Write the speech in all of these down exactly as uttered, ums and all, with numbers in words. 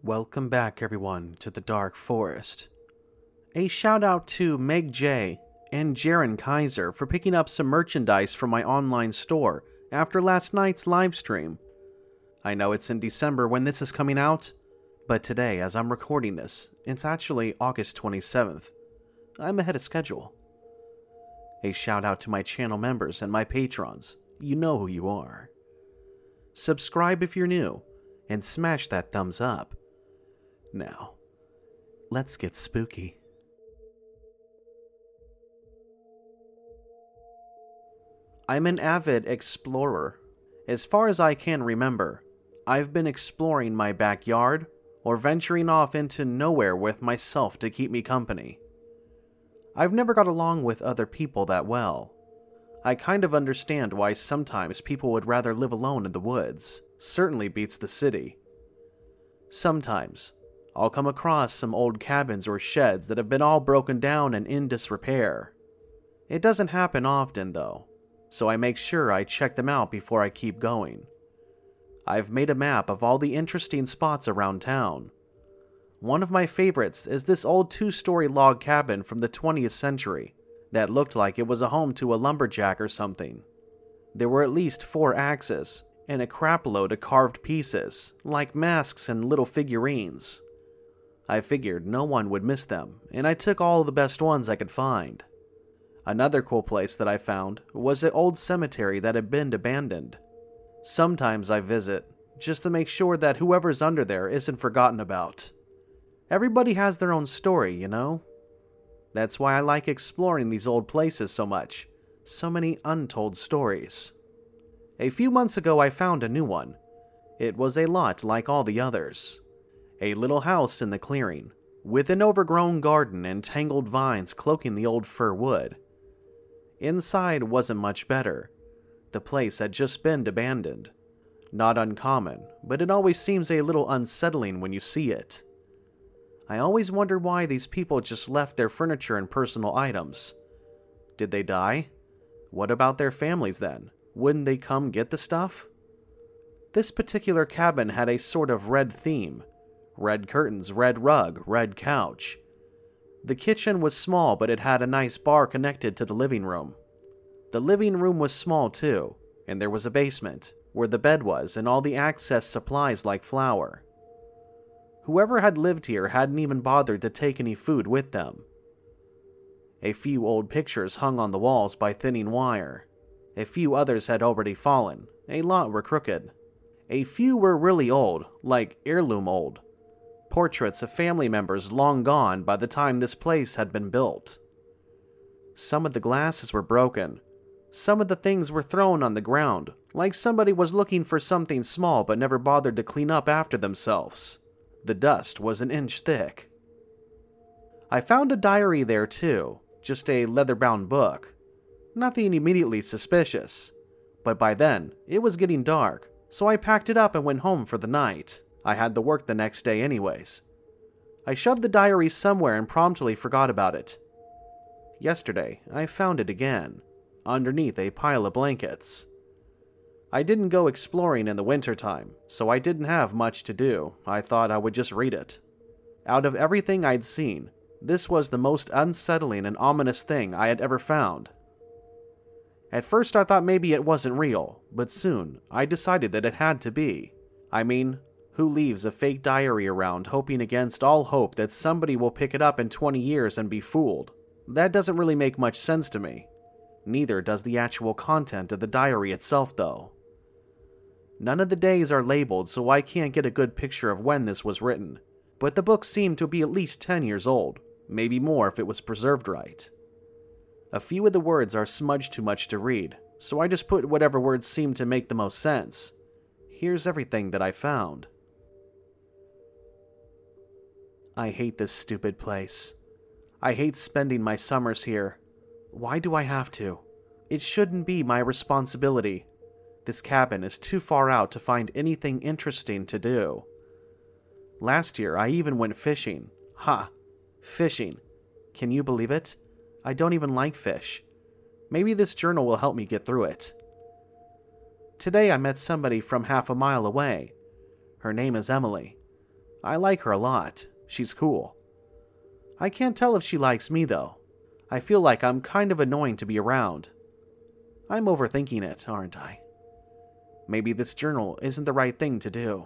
Welcome back, everyone, to the Dark Forest. A shout out to Meg J and Jaren Kaiser for picking up some merchandise from my online store after last night's live stream. I know it's in December when this is coming out, but today, as I'm recording this, it's actually August twenty-seventh. I'm ahead of schedule. A shout out to my channel members and my patrons. You know who you are. Subscribe if you're new, and smash that thumbs up. Now, let's get spooky. I'm an avid explorer. As far as I can remember, I've been exploring my backyard or venturing off into nowhere with myself to keep me company. I've never got along with other people that well. I kind of understand why sometimes people would rather live alone in the woods. Certainly beats the city. Sometimes, I'll come across some old cabins or sheds that have been all broken down and in disrepair. It doesn't happen often, though, so I make sure I check them out before I keep going. I've made a map of all the interesting spots around town. One of my favorites is this old two-story log cabin from the twentieth century that looked like it was a home to a lumberjack or something. There were at least four axes and a crapload of carved pieces, like masks and little figurines. I figured no one would miss them, and I took all the best ones I could find. Another cool place that I found was an old cemetery that had been abandoned. Sometimes I visit, just to make sure that whoever's under there isn't forgotten about. Everybody has their own story, you know? That's why I like exploring these old places so much. So many untold stories. A few months ago I found a new one. It was a lot like all the others. A little house in the clearing, with an overgrown garden and tangled vines cloaking the old fir wood. Inside wasn't much better. The place had just been abandoned. Not uncommon, but it always seems a little unsettling when you see it. I always wondered why these people just left their furniture and personal items. Did they die? What about their families then? Wouldn't they come get the stuff? This particular cabin had a sort of red theme. Red curtains, red rug, red couch. The kitchen was small, but it had a nice bar connected to the living room. The living room was small too, and there was a basement, where the bed was and all the access supplies like flour. Whoever had lived here hadn't even bothered to take any food with them. A few old pictures hung on the walls by thinning wire. A few others had already fallen. A lot were crooked. A few were really old, like heirloom old. Portraits of family members long gone by the time this place had been built. Some of the glasses were broken. Some of the things were thrown on the ground, like somebody was looking for something small but never bothered to clean up after themselves. The dust was an inch thick. I found a diary there too, just a leather-bound book. Nothing immediately suspicious, but by then, it was getting dark, so I packed it up and went home for the night. I had to work the next day anyways. I shoved the diary somewhere and promptly forgot about it. Yesterday, I found it again, underneath a pile of blankets. I didn't go exploring in the wintertime, so I didn't have much to do. I thought I would just read it. Out of everything I'd seen, this was the most unsettling and ominous thing I had ever found. At first I thought maybe it wasn't real, but soon I decided that it had to be. I mean, who leaves a fake diary around hoping against all hope that somebody will pick it up in twenty years and be fooled? That doesn't really make much sense to me. Neither does the actual content of the diary itself, though. None of the days are labeled, so I can't get a good picture of when this was written, but the book seemed to be at least ten years old, maybe more if it was preserved right. A few of the words are smudged too much to read, so I just put whatever words seemed to make the most sense. Here's everything that I found. I hate this stupid place. I hate spending my summers here. Why do I have to? It shouldn't be my responsibility. This cabin is too far out to find anything interesting to do. Last year, I even went fishing. Ha! Fishing. Can you believe it? I don't even like fish. Maybe this journal will help me get through it. Today I met somebody from half a mile away. Her name is Emily. I like her a lot. She's cool. I can't tell if she likes me, though. I feel like I'm kind of annoying to be around. I'm overthinking it, aren't I? Maybe this journal isn't the right thing to do.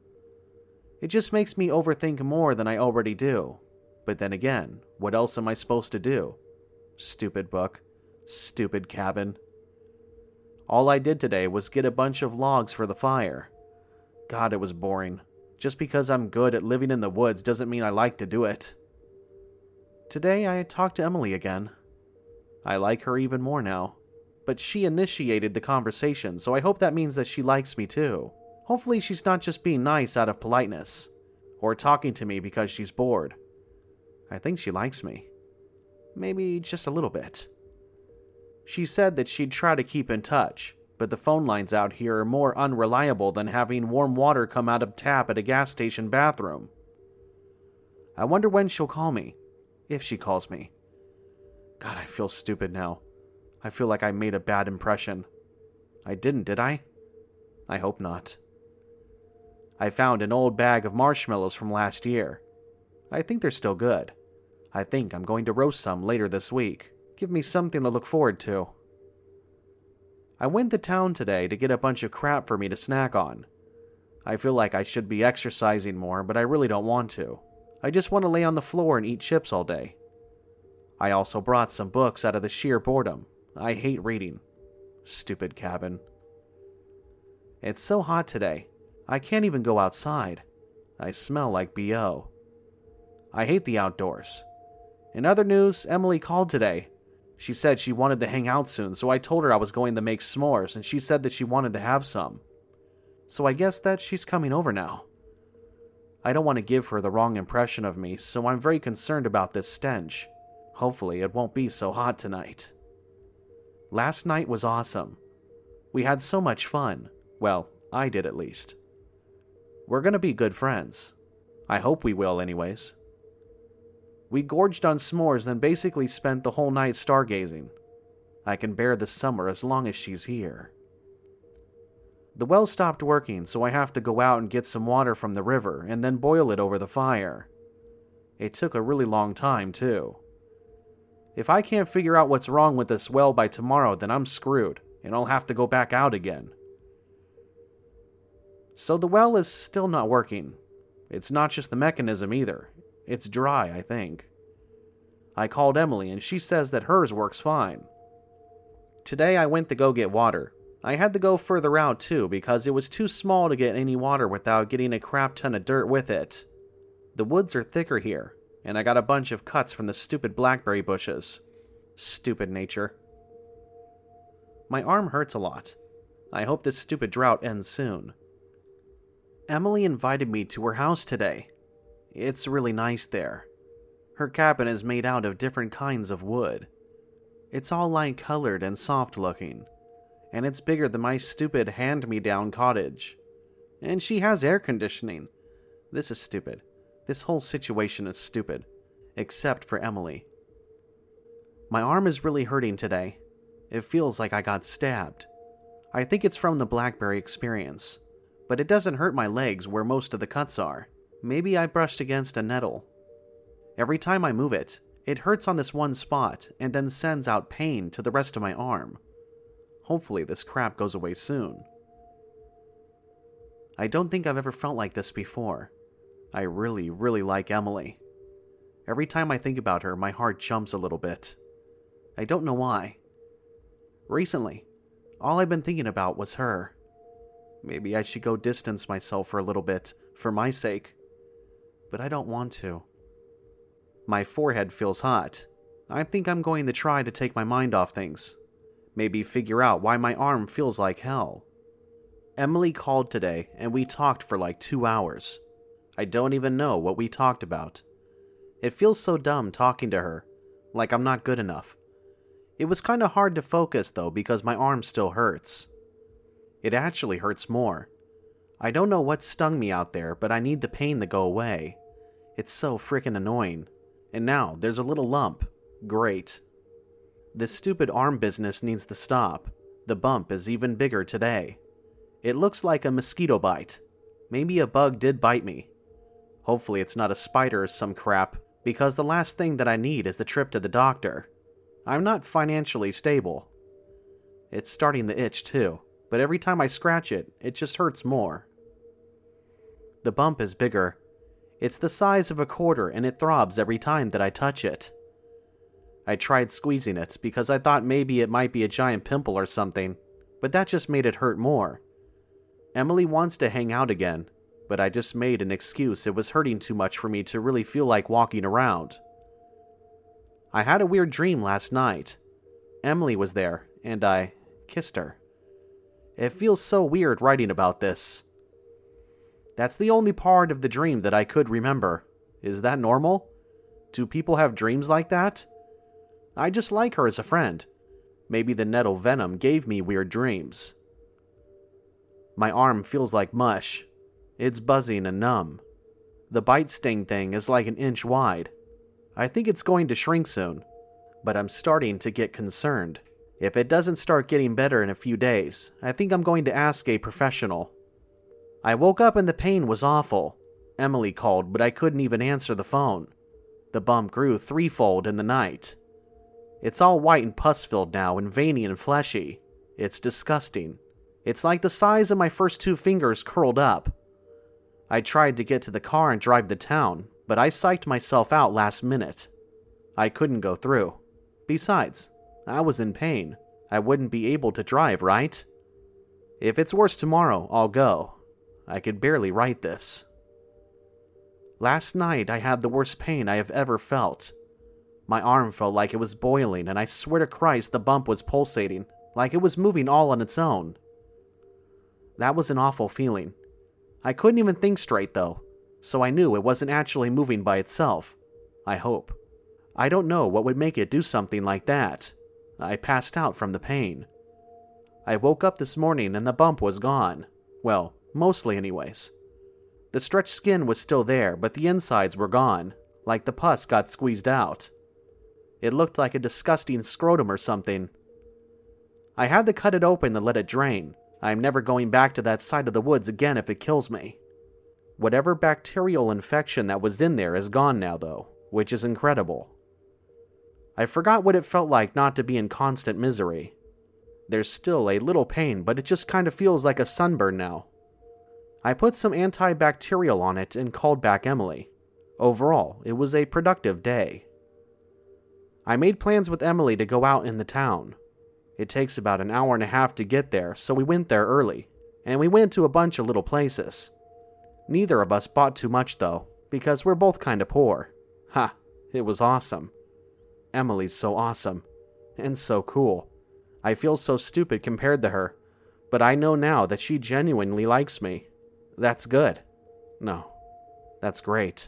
It just makes me overthink more than I already do. But then again, what else am I supposed to do? Stupid book. Stupid cabin. All I did today was get a bunch of logs for the fire. God, it was boring. Just because I'm good at living in the woods doesn't mean I like to do it. Today I talked to Emily again. I like her even more now. But she initiated the conversation, so I hope that means that she likes me too. Hopefully she's not just being nice out of politeness, or talking to me because she's bored. I think she likes me. Maybe just a little bit. She said that she'd try to keep in touch, but the phone lines out here are more unreliable than having warm water come out of tap at a gas station bathroom. I wonder when she'll call me, if she calls me. God, I feel stupid now. I feel like I made a bad impression. I didn't, did I? I hope not. I found an old bag of marshmallows from last year. I think they're still good. I think I'm going to roast some later this week. Give me something to look forward to. I went to town today to get a bunch of crap for me to snack on. I feel like I should be exercising more, but I really don't want to. I just want to lay on the floor and eat chips all day. I also brought some books out of the sheer boredom. I hate reading. Stupid cabin. It's so hot today. I can't even go outside. I smell like B O. I hate the outdoors. In other news, Emily called today. She said she wanted to hang out soon, so I told her I was going to make s'mores, and she said that she wanted to have some. So I guess that she's coming over now. I don't want to give her the wrong impression of me, so I'm very concerned about this stench. Hopefully it won't be so hot tonight. Last night was awesome. We had so much fun. Well, I did at least. We're gonna be good friends. I hope we will anyways. We gorged on s'mores, then basically spent the whole night stargazing. I can bear the summer as long as she's here. The well stopped working, so I have to go out and get some water from the river and then boil it over the fire. It took a really long time, too. If I can't figure out what's wrong with this well by tomorrow, then I'm screwed, and I'll have to go back out again. So the well is still not working. It's not just the mechanism either. It's dry, I think. I called Emily, and she says that hers works fine. Today I went to go get water. I had to go further out too, because it was too small to get any water without getting a crap ton of dirt with it. The woods are thicker here, and I got a bunch of cuts from the stupid blackberry bushes. Stupid nature. My arm hurts a lot. I hope this stupid drought ends soon. Emily invited me to her house today. It's really nice there. Her cabin is made out of different kinds of wood. It's all light-colored and soft-looking, and it's bigger than my stupid hand-me-down cottage. And she has air conditioning. This is stupid. This whole situation is stupid, except for Emily. My arm is really hurting today. It feels like I got stabbed. I think it's from the blackberry experience, but it doesn't hurt my legs where most of the cuts are. Maybe I brushed against a nettle. Every time I move it, it hurts on this one spot and then sends out pain to the rest of my arm. Hopefully this crap goes away soon. I don't think I've ever felt like this before. I really, really like Emily. Every time I think about her, my heart jumps a little bit. I don't know why. Recently, all I've been thinking about was her. Maybe I should go distance myself for a little bit, for my sake. But I don't want to. My forehead feels hot. I think I'm going to try to take my mind off things. Maybe figure out why my arm feels like hell. Emily called today, and we talked for like two hours. I don't even know what we talked about. It feels so dumb talking to her, like I'm not good enough. It was kind of hard to focus though because my arm still hurts. It actually hurts more. I don't know what stung me out there, but I need the pain to go away. It's so freaking annoying. And now there's a little lump. Great. This stupid arm business needs to stop. The bump is even bigger today. It looks like a mosquito bite. Maybe a bug did bite me. Hopefully it's not a spider or some crap, because the last thing that I need is the trip to the doctor. I'm not financially stable. It's starting to itch too, but every time I scratch it, it just hurts more. The bump is bigger. It's the size of a quarter and it throbs every time that I touch it. I tried squeezing it because I thought maybe it might be a giant pimple or something, but that just made it hurt more. Emily wants to hang out again, but I just made an excuse. It was hurting too much for me to really feel like walking around. I had a weird dream last night. Emily was there, and I kissed her. It feels so weird writing about this. That's the only part of the dream that I could remember. Is that normal? Do people have dreams like that? I just like her as a friend. Maybe the nettle venom gave me weird dreams. My arm feels like mush. It's buzzing and numb. The bite sting thing is like an inch wide. I think it's going to shrink soon, but I'm starting to get concerned. If it doesn't start getting better in a few days, I think I'm going to ask a professional. I woke up and the pain was awful. Emily called, but I couldn't even answer the phone. The bump grew threefold in the night. It's all white and pus-filled now and veiny and fleshy. It's disgusting. It's like the size of my first two fingers curled up. I tried to get to the car and drive to town, but I psyched myself out last minute. I couldn't go through. Besides, I was in pain. I wouldn't be able to drive, right? If it's worse tomorrow, I'll go. I could barely write this. Last night I had the worst pain I have ever felt. My arm felt like it was boiling, and I swear to Christ the bump was pulsating, like it was moving all on its own. That was an awful feeling. I couldn't even think straight though, so I knew it wasn't actually moving by itself. I hope. I don't know what would make it do something like that. I passed out from the pain. I woke up this morning and the bump was gone. Well, mostly anyways. The stretched skin was still there, but the insides were gone, like the pus got squeezed out. It looked like a disgusting scrotum or something. I had to cut it open and let it drain. I'm never going back to that side of the woods again if it kills me. Whatever bacterial infection that was in there is gone now though, which is incredible. I forgot what it felt like not to be in constant misery. There's still a little pain, but it just kind of feels like a sunburn now. I put some antibacterial on it and called back Emily. Overall, it was a productive day. I made plans with Emily to go out in the town. It takes about an hour and a half to get there, so we went there early, and we went to a bunch of little places. Neither of us bought too much though, because we're both kinda poor. Ha, it was awesome. Emily's so awesome, and so cool. I feel so stupid compared to her, but I know now that she genuinely likes me. That's good. No, that's great.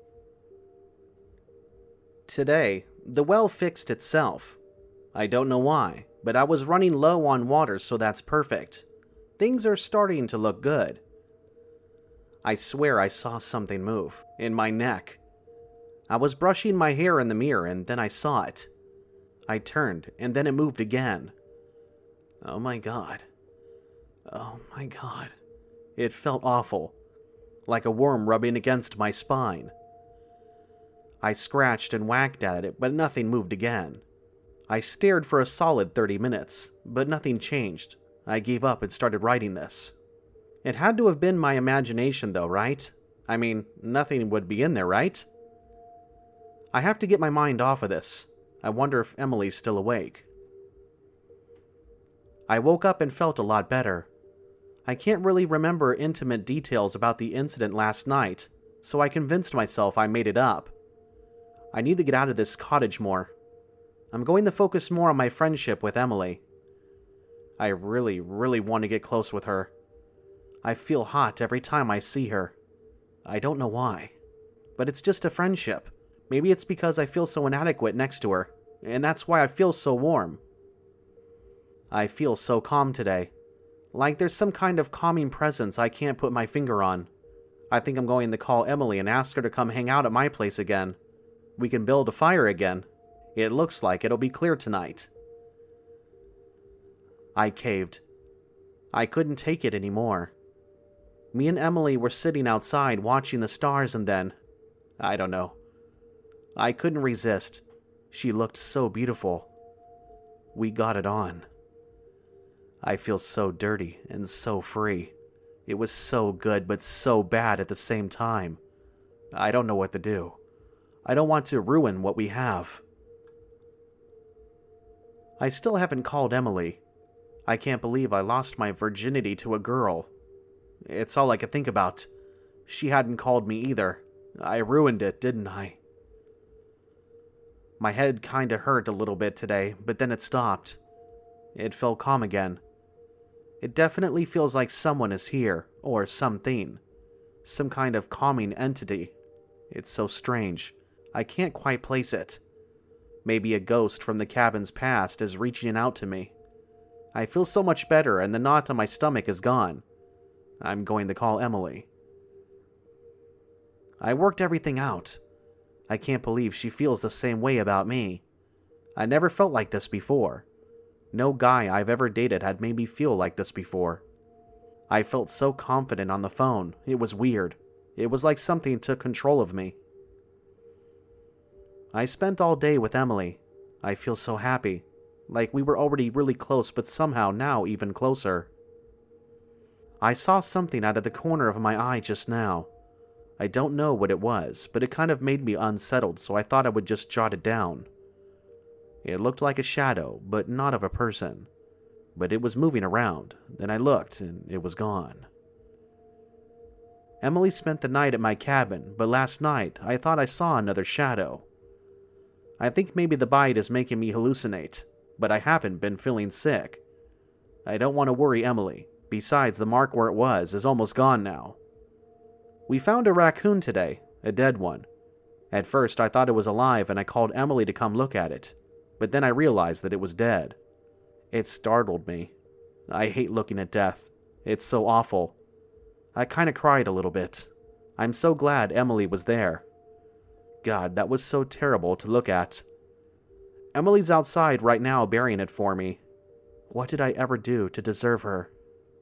Today, the well fixed itself. I don't know why, but I was running low on water, so that's perfect. Things are starting to look good. I swear I saw something move, in my neck. I was brushing my hair in the mirror and then I saw it. I turned and then it moved again. Oh my god. Oh my god. It felt awful, like a worm rubbing against my spine. I scratched and whacked at it, but nothing moved again. I stared for a solid thirty minutes, but nothing changed. I gave up and started writing this. It had to have been my imagination though, right? I mean, nothing would be in there, right? I have to get my mind off of this. I wonder if Emily's still awake. I woke up and felt a lot better. I can't really remember intimate details about the incident last night, so I convinced myself I made it up. I need to get out of this cottage more. I'm going to focus more on my friendship with Emily. I really, really want to get close with her. I feel hot every time I see her. I don't know why, but it's just a friendship. Maybe it's because I feel so inadequate next to her, and that's why I feel so warm. I feel so calm today. Like there's some kind of calming presence I can't put my finger on. I think I'm going to call Emily and ask her to come hang out at my place again. We can build a fire again. It looks like it'll be clear tonight. I caved. I couldn't take it anymore. Me and Emily were sitting outside watching the stars and then, I don't know. I couldn't resist. She looked so beautiful. We got it on. I feel so dirty and so free. It was so good but so bad at the same time. I don't know what to do. I don't want to ruin what we have. I still haven't called Emily. I can't believe I lost my virginity to a girl. It's all I could think about. She hadn't called me either. I ruined it, didn't I? My head kinda hurt a little bit today, but then it stopped. It felt calm again. It definitely feels like someone is here, or something. Some kind of calming entity. It's so strange. I can't quite place it. Maybe a ghost from the cabin's past is reaching out to me. I feel so much better and the knot on my stomach is gone. I'm going to call Emily. I worked everything out. I can't believe she feels the same way about me. I never felt like this before. No guy I've ever dated had made me feel like this before. I felt so confident on the phone. It was weird. It was like something took control of me. I spent all day with Emily. I feel so happy. Like we were already really close, but somehow now even closer. I saw something out of the corner of my eye just now. I don't know what it was, but it kind of made me unsettled, so I thought I would just jot it down. It looked like a shadow, but not of a person. But it was moving around. Then I looked, and it was gone. Emily spent the night at my cabin, but last night I thought I saw another shadow. I think maybe the bite is making me hallucinate, but I haven't been feeling sick. I don't want to worry Emily. Besides, the mark where it was is almost gone now. We found a raccoon today, a dead one. At first I thought it was alive and I called Emily to come look at it, but then I realized that it was dead. It startled me. I hate looking at death. It's so awful. I kinda cried a little bit. I'm so glad Emily was there. God, that was so terrible to look at. Emily's outside right now burying it for me. What did I ever do to deserve her?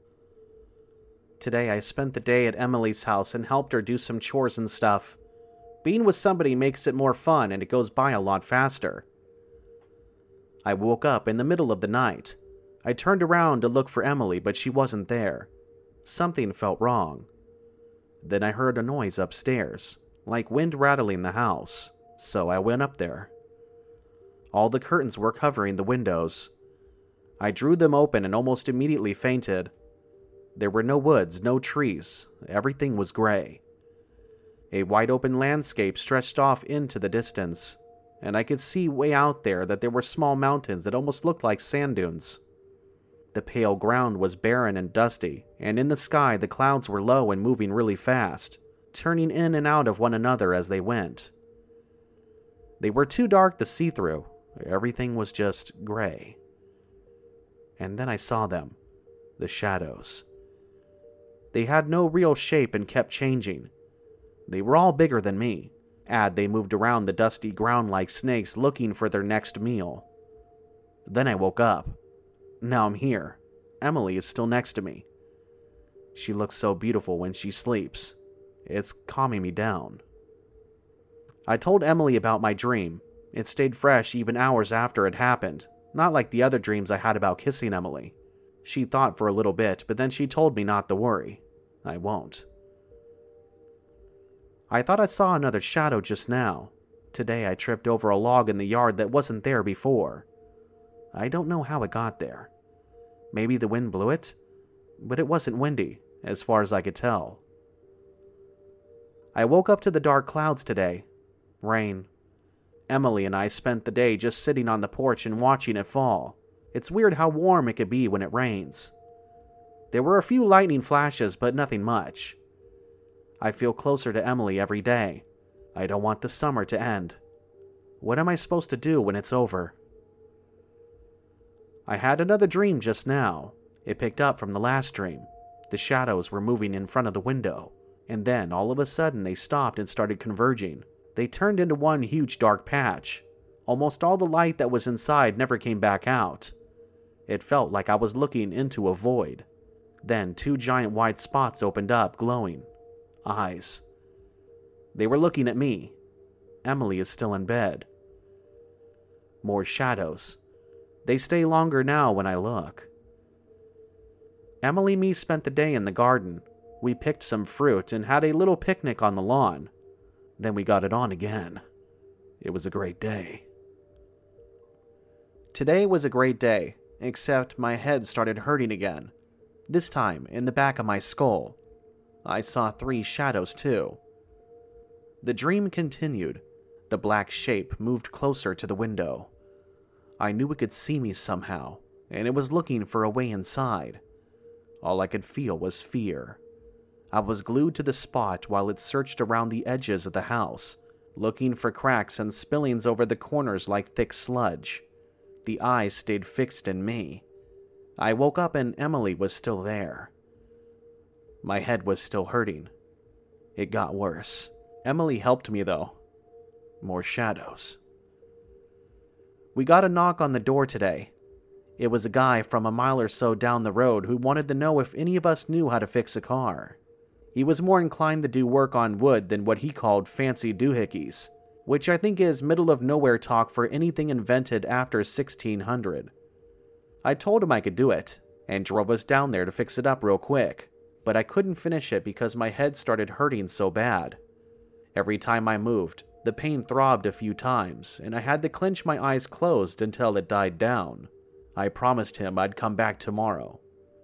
Today I spent the day at Emily's house and helped her do some chores and stuff. Being with somebody makes it more fun and it goes by a lot faster. I woke up in the middle of the night. I turned around to look for Emily, but she wasn't there. Something felt wrong. Then I heard a noise upstairs, like wind rattling the house, so I went up there. All the curtains were covering the windows. I drew them open and almost immediately fainted. There were no woods, no trees. Everything was gray. A wide open landscape stretched off into the distance, and I could see way out there that there were small mountains that almost looked like sand dunes. The pale ground was barren and dusty, and in the sky the clouds were low and moving really fast, turning in and out of one another as they went. They were too dark to see through. Everything was just gray. And then I saw them, the shadows. They had no real shape and kept changing. They were all bigger than me. Add they moved around the dusty ground like snakes looking for their next meal. Then I woke up. Now I'm here. Emily is still next to me. She looks so beautiful when she sleeps. It's calming me down. I told Emily about my dream. It stayed fresh even hours after it happened, not like the other dreams I had about kissing Emily. She thought for a little bit, but then she told me not to worry. I won't. I thought I saw another shadow just now. Today I tripped over a log in the yard that wasn't there before. I don't know how it got there. Maybe the wind blew it? But it wasn't windy, as far as I could tell. I woke up to the dark clouds today. Rain. Emily and I spent the day just sitting on the porch and watching it fall. It's weird how warm it could be when it rains. There were a few lightning flashes, but nothing much. I feel closer to Emily every day. I don't want the summer to end. What am I supposed to do when it's over? I had another dream just now. It picked up from the last dream. The shadows were moving in front of the window, and then all of a sudden they stopped and started converging. They turned into one huge dark patch. Almost all the light that was inside never came back out. It felt like I was looking into a void. Then two giant white spots opened up, glowing. Eyes. They were looking at me. Emily is still in bed. More shadows. They stay longer now when I look. Emily and me spent the day in the garden. We picked some fruit and had a little picnic on the lawn. Then we got it on again. It was a great day. Today was a great day, except my head started hurting again. This time in the back of my skull. I saw three shadows too. The dream continued. The black shape moved closer to the window. I knew it could see me somehow, and it was looking for a way inside. All I could feel was fear. I was glued to the spot while it searched around the edges of the house, looking for cracks and spillings over the corners like thick sludge. The eyes stayed fixed in me. I woke up and Emily was still there. My head was still hurting. It got worse. Emily helped me though. More shadows. We got a knock on the door today. It was a guy from a mile or so down the road who wanted to know if any of us knew how to fix a car. He was more inclined to do work on wood than what he called fancy doohickeys, which I think is middle-of-nowhere talk for anything invented after sixteen hundred. I told him I could do it, and drove us down there to fix it up real quick, but I couldn't finish it because my head started hurting so bad. Every time I moved, the pain throbbed a few times, and I had to clench my eyes closed until it died down. I promised him I'd come back tomorrow.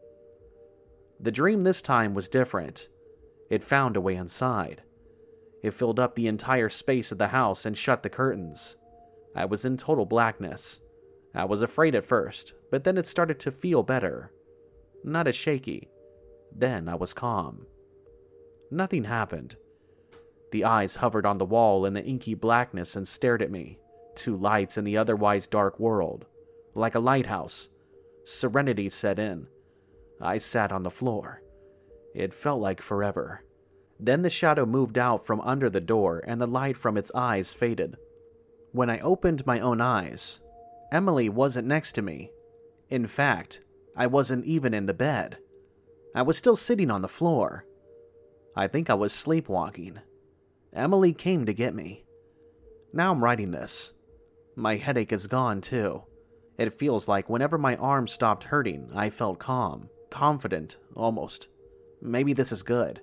The dream this time was different. It found a way inside. It filled up the entire space of the house and shut the curtains. I was in total blackness. I was afraid at first, but then it started to feel better. Not as shaky. Then I was calm. Nothing happened. The eyes hovered on the wall in the inky blackness and stared at me. Two lights in the otherwise dark world. Like a lighthouse. Serenity set in. I sat on the floor. It felt like forever. Then the shadow moved out from under the door and the light from its eyes faded. When I opened my own eyes, Emily wasn't next to me. In fact, I wasn't even in the bed. I was still sitting on the floor. I think I was sleepwalking. Emily came to get me. Now I'm writing this. My headache is gone too. It feels like whenever my arm stopped hurting, I felt calm, confident, almost. Maybe this is good.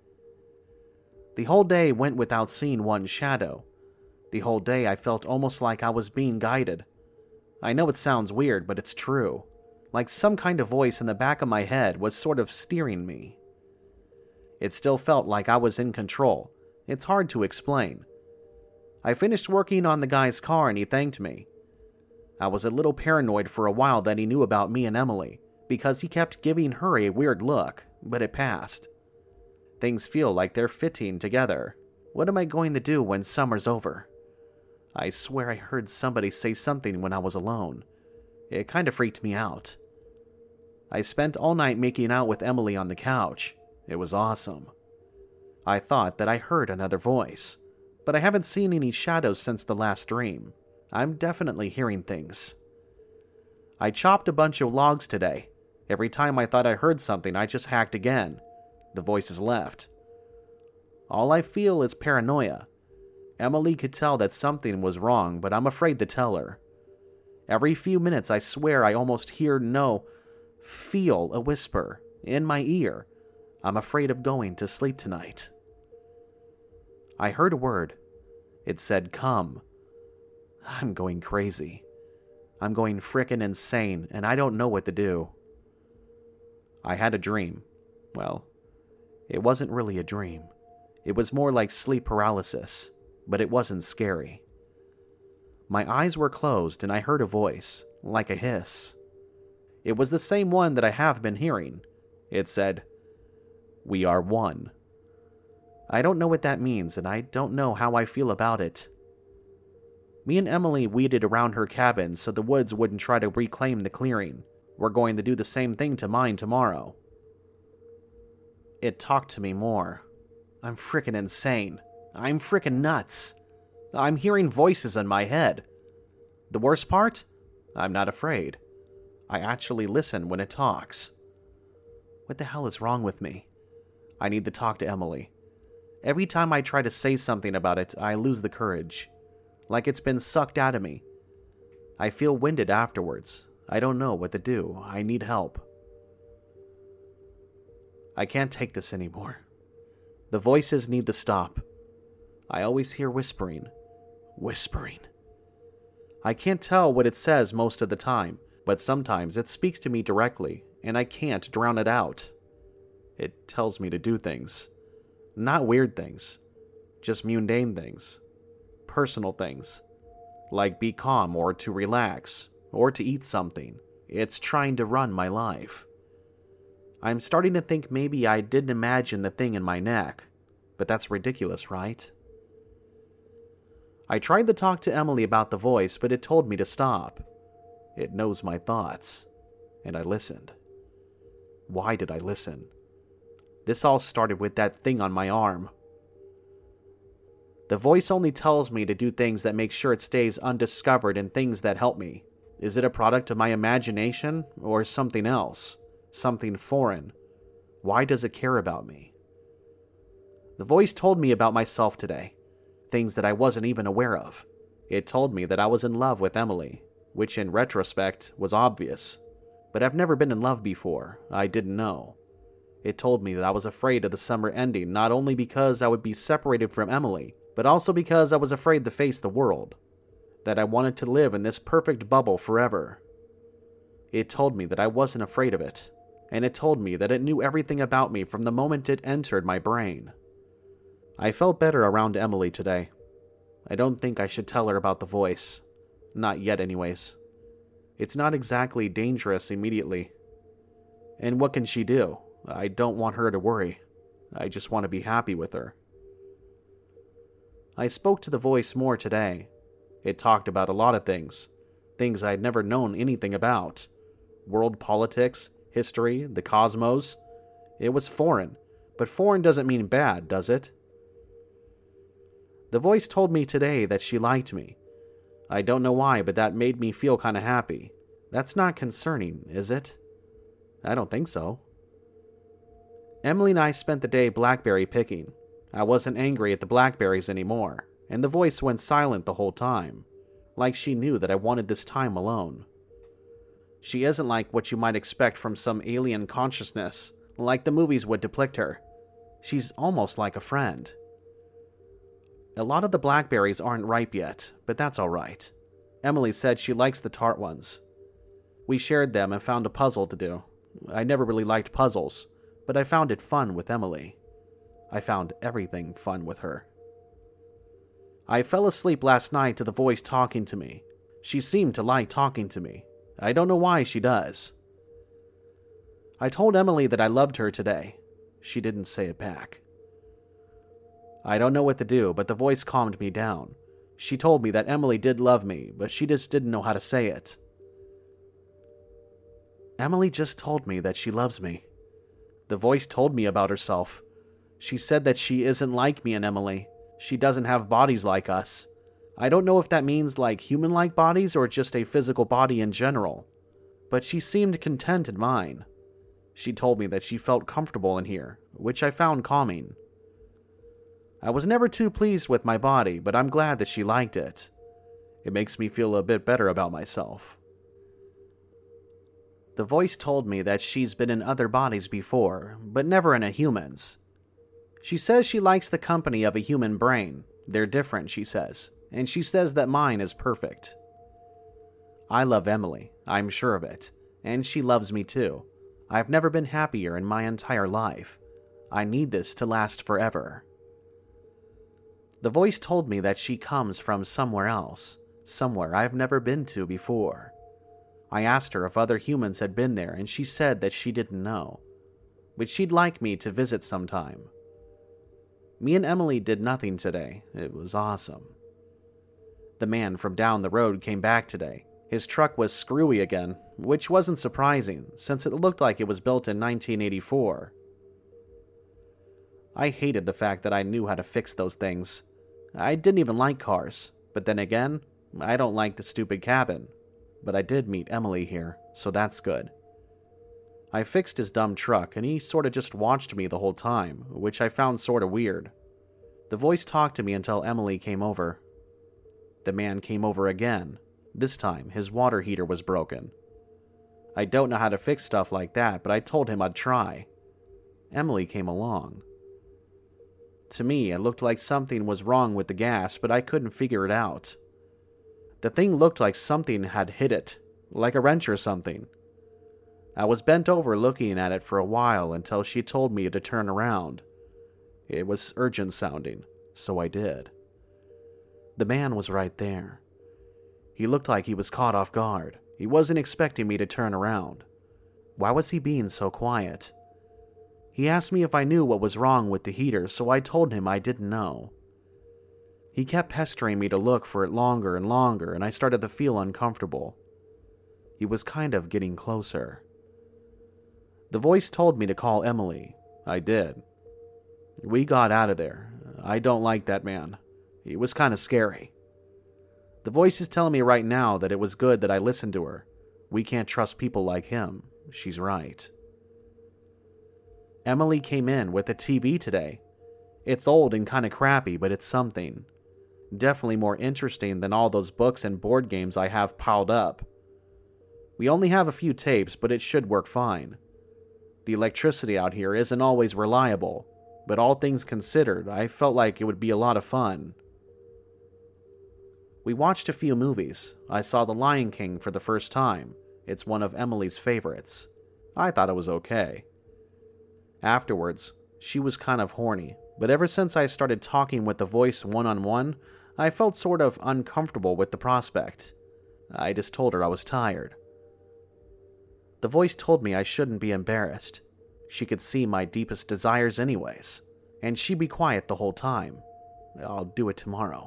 The whole day went without seeing one shadow. The whole day I felt almost like I was being guided. I know it sounds weird, but it's true. Like some kind of voice in the back of my head was sort of steering me. It still felt like I was in control. It's hard to explain. I finished working on the guy's car and he thanked me. I was a little paranoid for a while that he knew about me and Emily, because he kept giving her a weird look, but it passed. Things feel like they're fitting together. What am I going to do when summer's over? I swear I heard somebody say something when I was alone. It kind of freaked me out. I spent all night making out with Emily on the couch. It was awesome. I thought that I heard another voice, but I haven't seen any shadows since the last dream. I'm definitely hearing things. I chopped a bunch of logs today. Every time I thought I heard something, I just hacked again. The voices left. All I feel is paranoia. Emily could tell that something was wrong, but I'm afraid to tell her. Every few minutes I swear I almost hear, no, feel a whisper in my ear. I'm afraid of going to sleep tonight. I heard a word. It said, come. I'm going crazy. I'm going frickin' insane, and I don't know what to do. I had a dream. Well, it wasn't really a dream. It was more like sleep paralysis, but it wasn't scary. My eyes were closed, and I heard a voice, like a hiss. It was the same one that I have been hearing. It said, we are one. I don't know what that means, and I don't know how I feel about it. Me and Emily weeded around her cabin so the woods wouldn't try to reclaim the clearing. We're going to do the same thing to mine tomorrow. It talked to me more. I'm frickin' insane. I'm frickin' nuts. I'm hearing voices in my head. The worst part? I'm not afraid. I actually listen when it talks. What the hell is wrong with me? I need to talk to Emily. Every time I try to say something about it, I lose the courage. Like it's been sucked out of me. I feel winded afterwards. I don't know what to do. I need help. I can't take this anymore. The voices need to stop. I always hear whispering. Whispering. I can't tell what it says most of the time, but sometimes it speaks to me directly, and I can't drown it out. It tells me to do things. Not weird things. Just mundane things. Personal things. Like be calm or to relax, or to eat something. It's trying to run my life. I'm starting to think maybe I didn't imagine the thing in my neck, but that's ridiculous, right? I tried to talk to Emily about the voice, but it told me to stop. It knows my thoughts, and I listened. Why did I listen? This all started with that thing on my arm. The voice only tells me to do things that make sure it stays undiscovered and things that help me. Is it a product of my imagination or something else? Something foreign? Why does it care about me? The voice told me about myself today. Things that I wasn't even aware of. It told me that I was in love with Emily, which in retrospect was obvious. But I've never been in love before. I didn't know. It told me that I was afraid of the summer ending, not only because I would be separated from Emily, but also because I was afraid to face the world. That I wanted to live in this perfect bubble forever. It told me that I wasn't afraid of it, and it told me that it knew everything about me from the moment it entered my brain. I felt better around Emily today. I don't think I should tell her about the voice. Not yet anyways. It's not exactly dangerous immediately. And what can she do? I don't want her to worry. I just want to be happy with her. I spoke to the voice more today. It talked about a lot of things. Things I'd never known anything about. World politics, history, the cosmos. It was foreign. But foreign doesn't mean bad, does it? The voice told me today that she liked me. I don't know why, but that made me feel kind of happy. That's not concerning, is it? I don't think so. Emily and I spent the day blackberry picking. I wasn't angry at the blackberries anymore, and the voice went silent the whole time, like she knew that I wanted this time alone. She isn't like what you might expect from some alien consciousness, like the movies would depict her. She's almost like a friend. A lot of the blackberries aren't ripe yet, but that's alright. Emily said she likes the tart ones. We shared them and found a puzzle to do. I never really liked puzzles, but I found it fun with Emily. I found everything fun with her. I fell asleep last night to the voice talking to me. She seemed to like talking to me. I don't know why she does. I told Emily that I loved her today. She didn't say it back. I don't know what to do, but the voice calmed me down. She told me that Emily did love me, but she just didn't know how to say it. Emily just told me that she loves me. The voice told me about herself. She said that she isn't like me and Emily. She doesn't have bodies like us. I don't know if that means like human-like bodies or just a physical body in general. But she seemed content in mine. She told me that she felt comfortable in here, which I found calming. I was never too pleased with my body, but I'm glad that she liked it. It makes me feel a bit better about myself. The voice told me that she's been in other bodies before, but never in a human's. She says she likes the company of a human brain. They're different, she says, and she says that mine is perfect. I love Emily, I'm sure of it, and she loves me too. I've never been happier in my entire life. I need this to last forever. The voice told me that she comes from somewhere else, somewhere I've never been to before. I asked her if other humans had been there, and she said that she didn't know, but she'd like me to visit sometime. Me and Emily did nothing today. It was awesome. The man from down the road came back today. His truck was screwy again, which wasn't surprising, since it looked like it was built in nineteen eighty-four. I hated the fact that I knew how to fix those things. I didn't even like cars, but then again, I don't like the stupid cabin. But I did meet Emily here, so that's good. I fixed his dumb truck, and he sorta just watched me the whole time, which I found sorta weird. The voice talked to me until Emily came over. The man came over again. This time, his water heater was broken. I don't know how to fix stuff like that, but I told him I'd try. Emily came along. To me, it looked like something was wrong with the gas, but I couldn't figure it out. The thing looked like something had hit it, like a wrench or something. I was bent over looking at it for a while until she told me to turn around. It was urgent sounding, so I did. The man was right there. He looked like he was caught off guard. He wasn't expecting me to turn around. Why was he being so quiet? He asked me if I knew what was wrong with the heater, so I told him I didn't know. He kept pestering me to look for it longer and longer, and I started to feel uncomfortable. He was kind of getting closer. The voice told me to call Emily. I did. We got out of there. I don't like that man. He was kind of scary. The voice is telling me right now that it was good that I listened to her. We can't trust people like him. She's right. Emily came in with a T V today. It's old and kind of crappy, but it's something. Definitely more interesting than all those books and board games I have piled up. We only have a few tapes, but it should work fine. The electricity out here isn't always reliable, but all things considered, I felt like it would be a lot of fun. We watched a few movies. I saw The Lion King for the first time. It's one of Emily's favorites. I thought it was okay. Afterwards, she was kind of horny, but ever since I started talking with the voice one-on-one, I felt sort of uncomfortable with the prospect. I just told her I was tired. The voice told me I shouldn't be embarrassed. She could see my deepest desires anyways, and she'd be quiet the whole time. I'll do it tomorrow.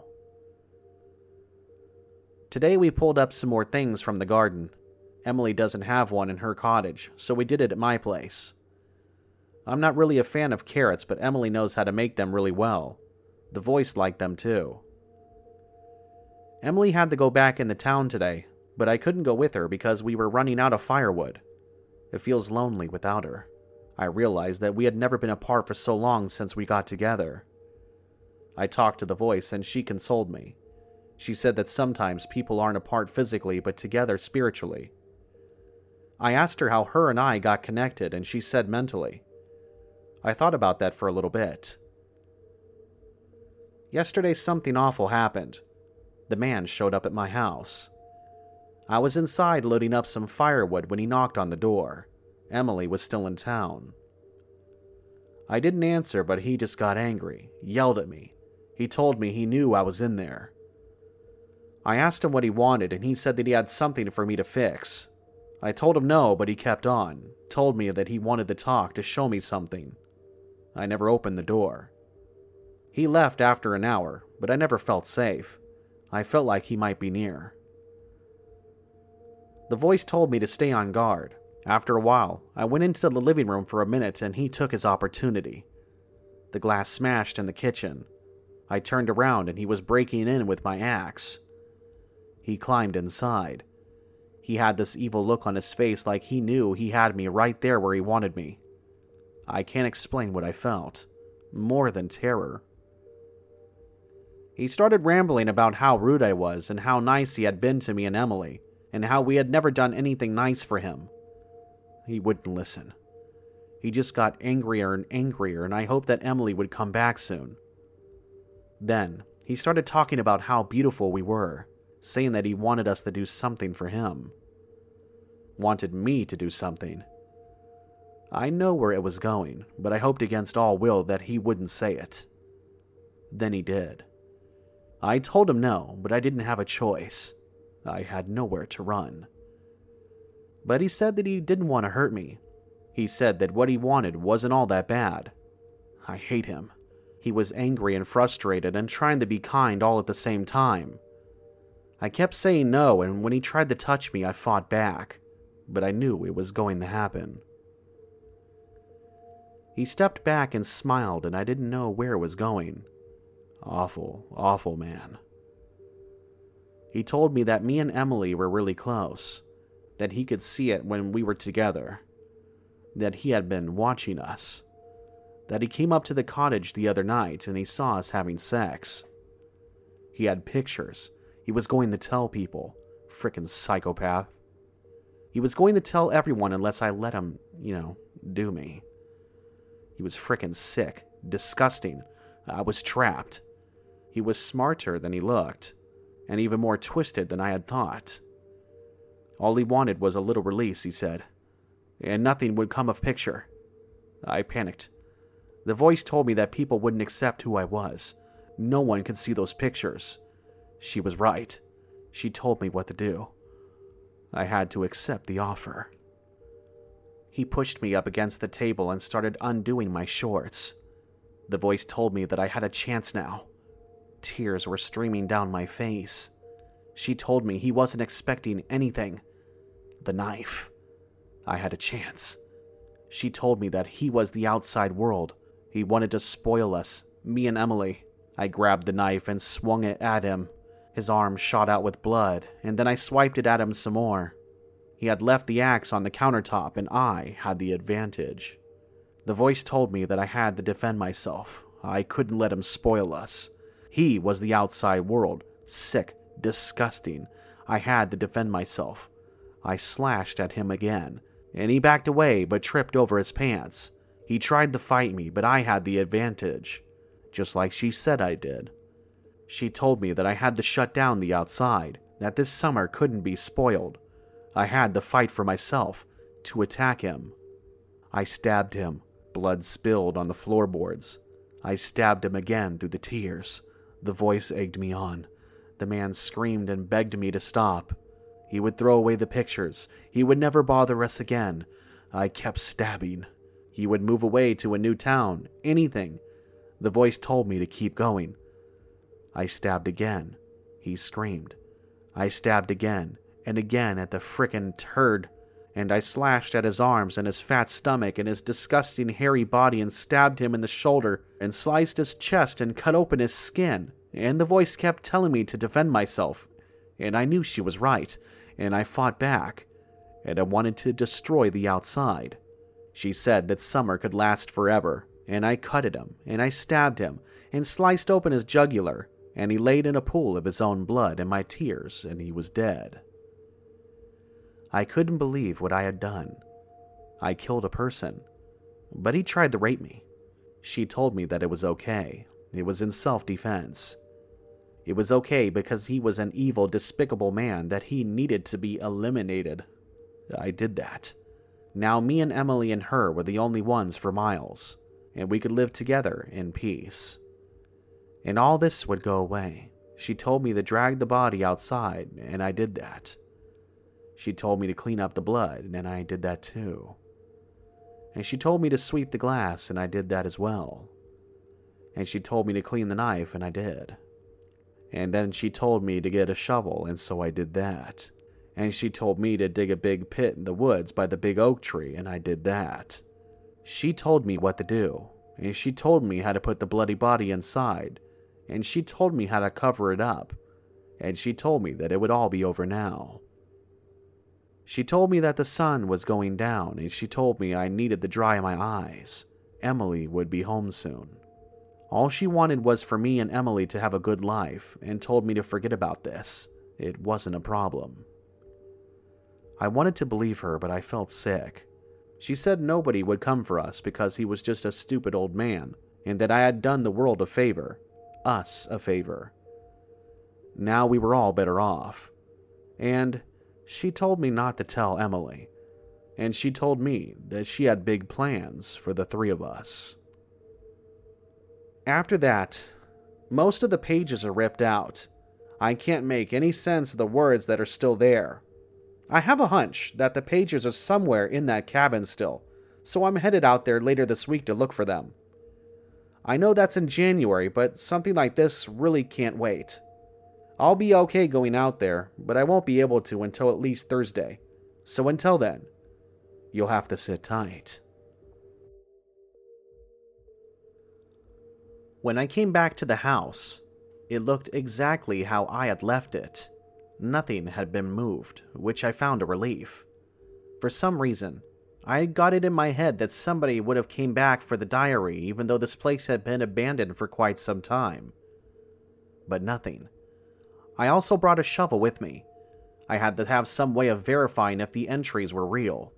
Today we pulled up some more things from the garden. Emily doesn't have one in her cottage, so we did it at my place. I'm not really a fan of carrots, but Emily knows how to make them really well. The voice liked them too. Emily had to go back into town today, but I couldn't go with her because we were running out of firewood. It feels lonely without her. I realized that we had never been apart for so long since we got together. I talked to the voice and she consoled me. She said that sometimes people aren't apart physically but together spiritually. I asked her how her and I got connected and she said mentally. I thought about that for a little bit. Yesterday something awful happened. The man showed up at my house. I was inside loading up some firewood when he knocked on the door. Emily was still in town. I didn't answer, but he just got angry, yelled at me. He told me he knew I was in there. I asked him what he wanted, and he said that he had something for me to fix. I told him no, but he kept on, told me that he wanted to talk to show me something. I never opened the door. He left after an hour, but I never felt safe. I felt like he might be near. The voice told me to stay on guard. After a while, I went into the living room for a minute and he took his opportunity. The glass smashed in the kitchen. I turned around and he was breaking in with my axe. He climbed inside. He had this evil look on his face like he knew he had me right there where he wanted me. I can't explain what I felt. More than terror. He started rambling about how rude I was and how nice he had been to me and Emily, and how we had never done anything nice for him. He wouldn't listen. He just got angrier and angrier, and I hoped that Emily would come back soon. Then, he started talking about how beautiful we were, saying that he wanted us to do something for him. Wanted me to do something. I know where it was going, but I hoped against all will that he wouldn't say it. Then he did. I told him no, but I didn't have a choice. I had nowhere to run. But he said that he didn't want to hurt me. He said that what he wanted wasn't all that bad. I hate him. He was angry and frustrated and trying to be kind all at the same time. I kept saying no, and when he tried to touch me, I fought back, but I knew it was going to happen. He stepped back and smiled, and I didn't know where it was going. Awful, awful man. He told me that me and Emily were really close, that he could see it when we were together. that he had been watching us. That he came up to the cottage the other night and he saw us having sex. He had pictures. He was going to tell people. Frickin' psychopath. He was going to tell everyone unless I let him, you know, do me. He was frickin' sick. Disgusting. I was trapped. He was smarter than he looked, and even more twisted than I had thought. All he wanted was a little release, he said, and nothing would come of picture. I panicked. The voice told me that people wouldn't accept who I was. No one could see those pictures. She was right. She told me what to do. I had to accept the offer. He pushed me up against the table and started undoing my shorts. The voice told me that I had a chance now. Tears were streaming down my face. She told me he wasn't expecting anything. The knife. I had a chance. She told me that he was the outside world. He wanted to spoil us, me and Emily. I grabbed the knife and swung it at him. His arm shot out with blood, and then I swiped it at him some more. He had left the axe on the countertop, and I had the advantage. The voice told me that I had to defend myself. I couldn't let him spoil us. He was the outside world, sick, disgusting. I had to defend myself. I slashed at him again, and he backed away but tripped over his pants. He tried to fight me, but I had the advantage, just like she said I did. She told me that I had to shut down the outside, that this summer couldn't be spoiled. I had to fight for myself, to attack him. I stabbed him. Blood spilled on the floorboards. I stabbed him again through the tears. The voice egged me on. The man screamed and begged me to stop. He would throw away the pictures. He would never bother us again. I kept stabbing. He would move away to a new town, anything. The voice told me to keep going. I stabbed again. He screamed. I stabbed again and again at the frickin' turd, and I slashed at his arms and his fat stomach and his disgusting hairy body and stabbed him in the shoulder and sliced his chest and cut open his skin, and the voice kept telling me to defend myself, and I knew she was right, and I fought back, and I wanted to destroy the outside. She said that summer could last forever, and I cut at him, and I stabbed him, and sliced open his jugular, and he laid in a pool of his own blood and my tears, and he was dead. I couldn't believe what I had done. I killed a person, but he tried to rape me. She told me that it was okay. It was in self-defense. It was okay because he was an evil, despicable man that he needed to be eliminated. I did that. Now me and Emily and her were the only ones for miles, and we could live together in peace. And all this would go away. She told me to drag the body outside, and I did that. She told me to clean up the blood, and I did that too. And she told me to sweep the glass, and I did that as well. And she told me to clean the knife, and I did. And then she told me to get a shovel, and so I did that. And she told me to dig a big pit in the woods by the big oak tree, and I did that. She told me what to do, and she told me how to put the bloody body inside, and she told me how to cover it up, and she told me that it would all be over now. She told me that the sun was going down, and she told me I needed to dry my eyes. Emily would be home soon. All she wanted was for me and Emily to have a good life, and told me to forget about this. It wasn't a problem. I wanted to believe her, but I felt sick. She said nobody would come for us because he was just a stupid old man, and that I had done the world a favor, us a favor. Now we were all better off. And she told me not to tell Emily, and she told me that she had big plans for the three of us. After that, most of the pages are ripped out. I can't make any sense of the words that are still there. I have a hunch that the pages are somewhere in that cabin still, so I'm headed out there later this week to look for them. I know that's in January, but something like this really can't wait. I'll be okay going out there, but I won't be able to until at least Thursday. So until then, you'll have to sit tight. When I came back to the house, it looked exactly how I had left it. Nothing had been moved, which I found a relief. For some reason, I got it in my head that somebody would have came back for the diary even though this place had been abandoned for quite some time. But nothing. I also brought a shovel with me. I had to have some way of verifying if the entries were real.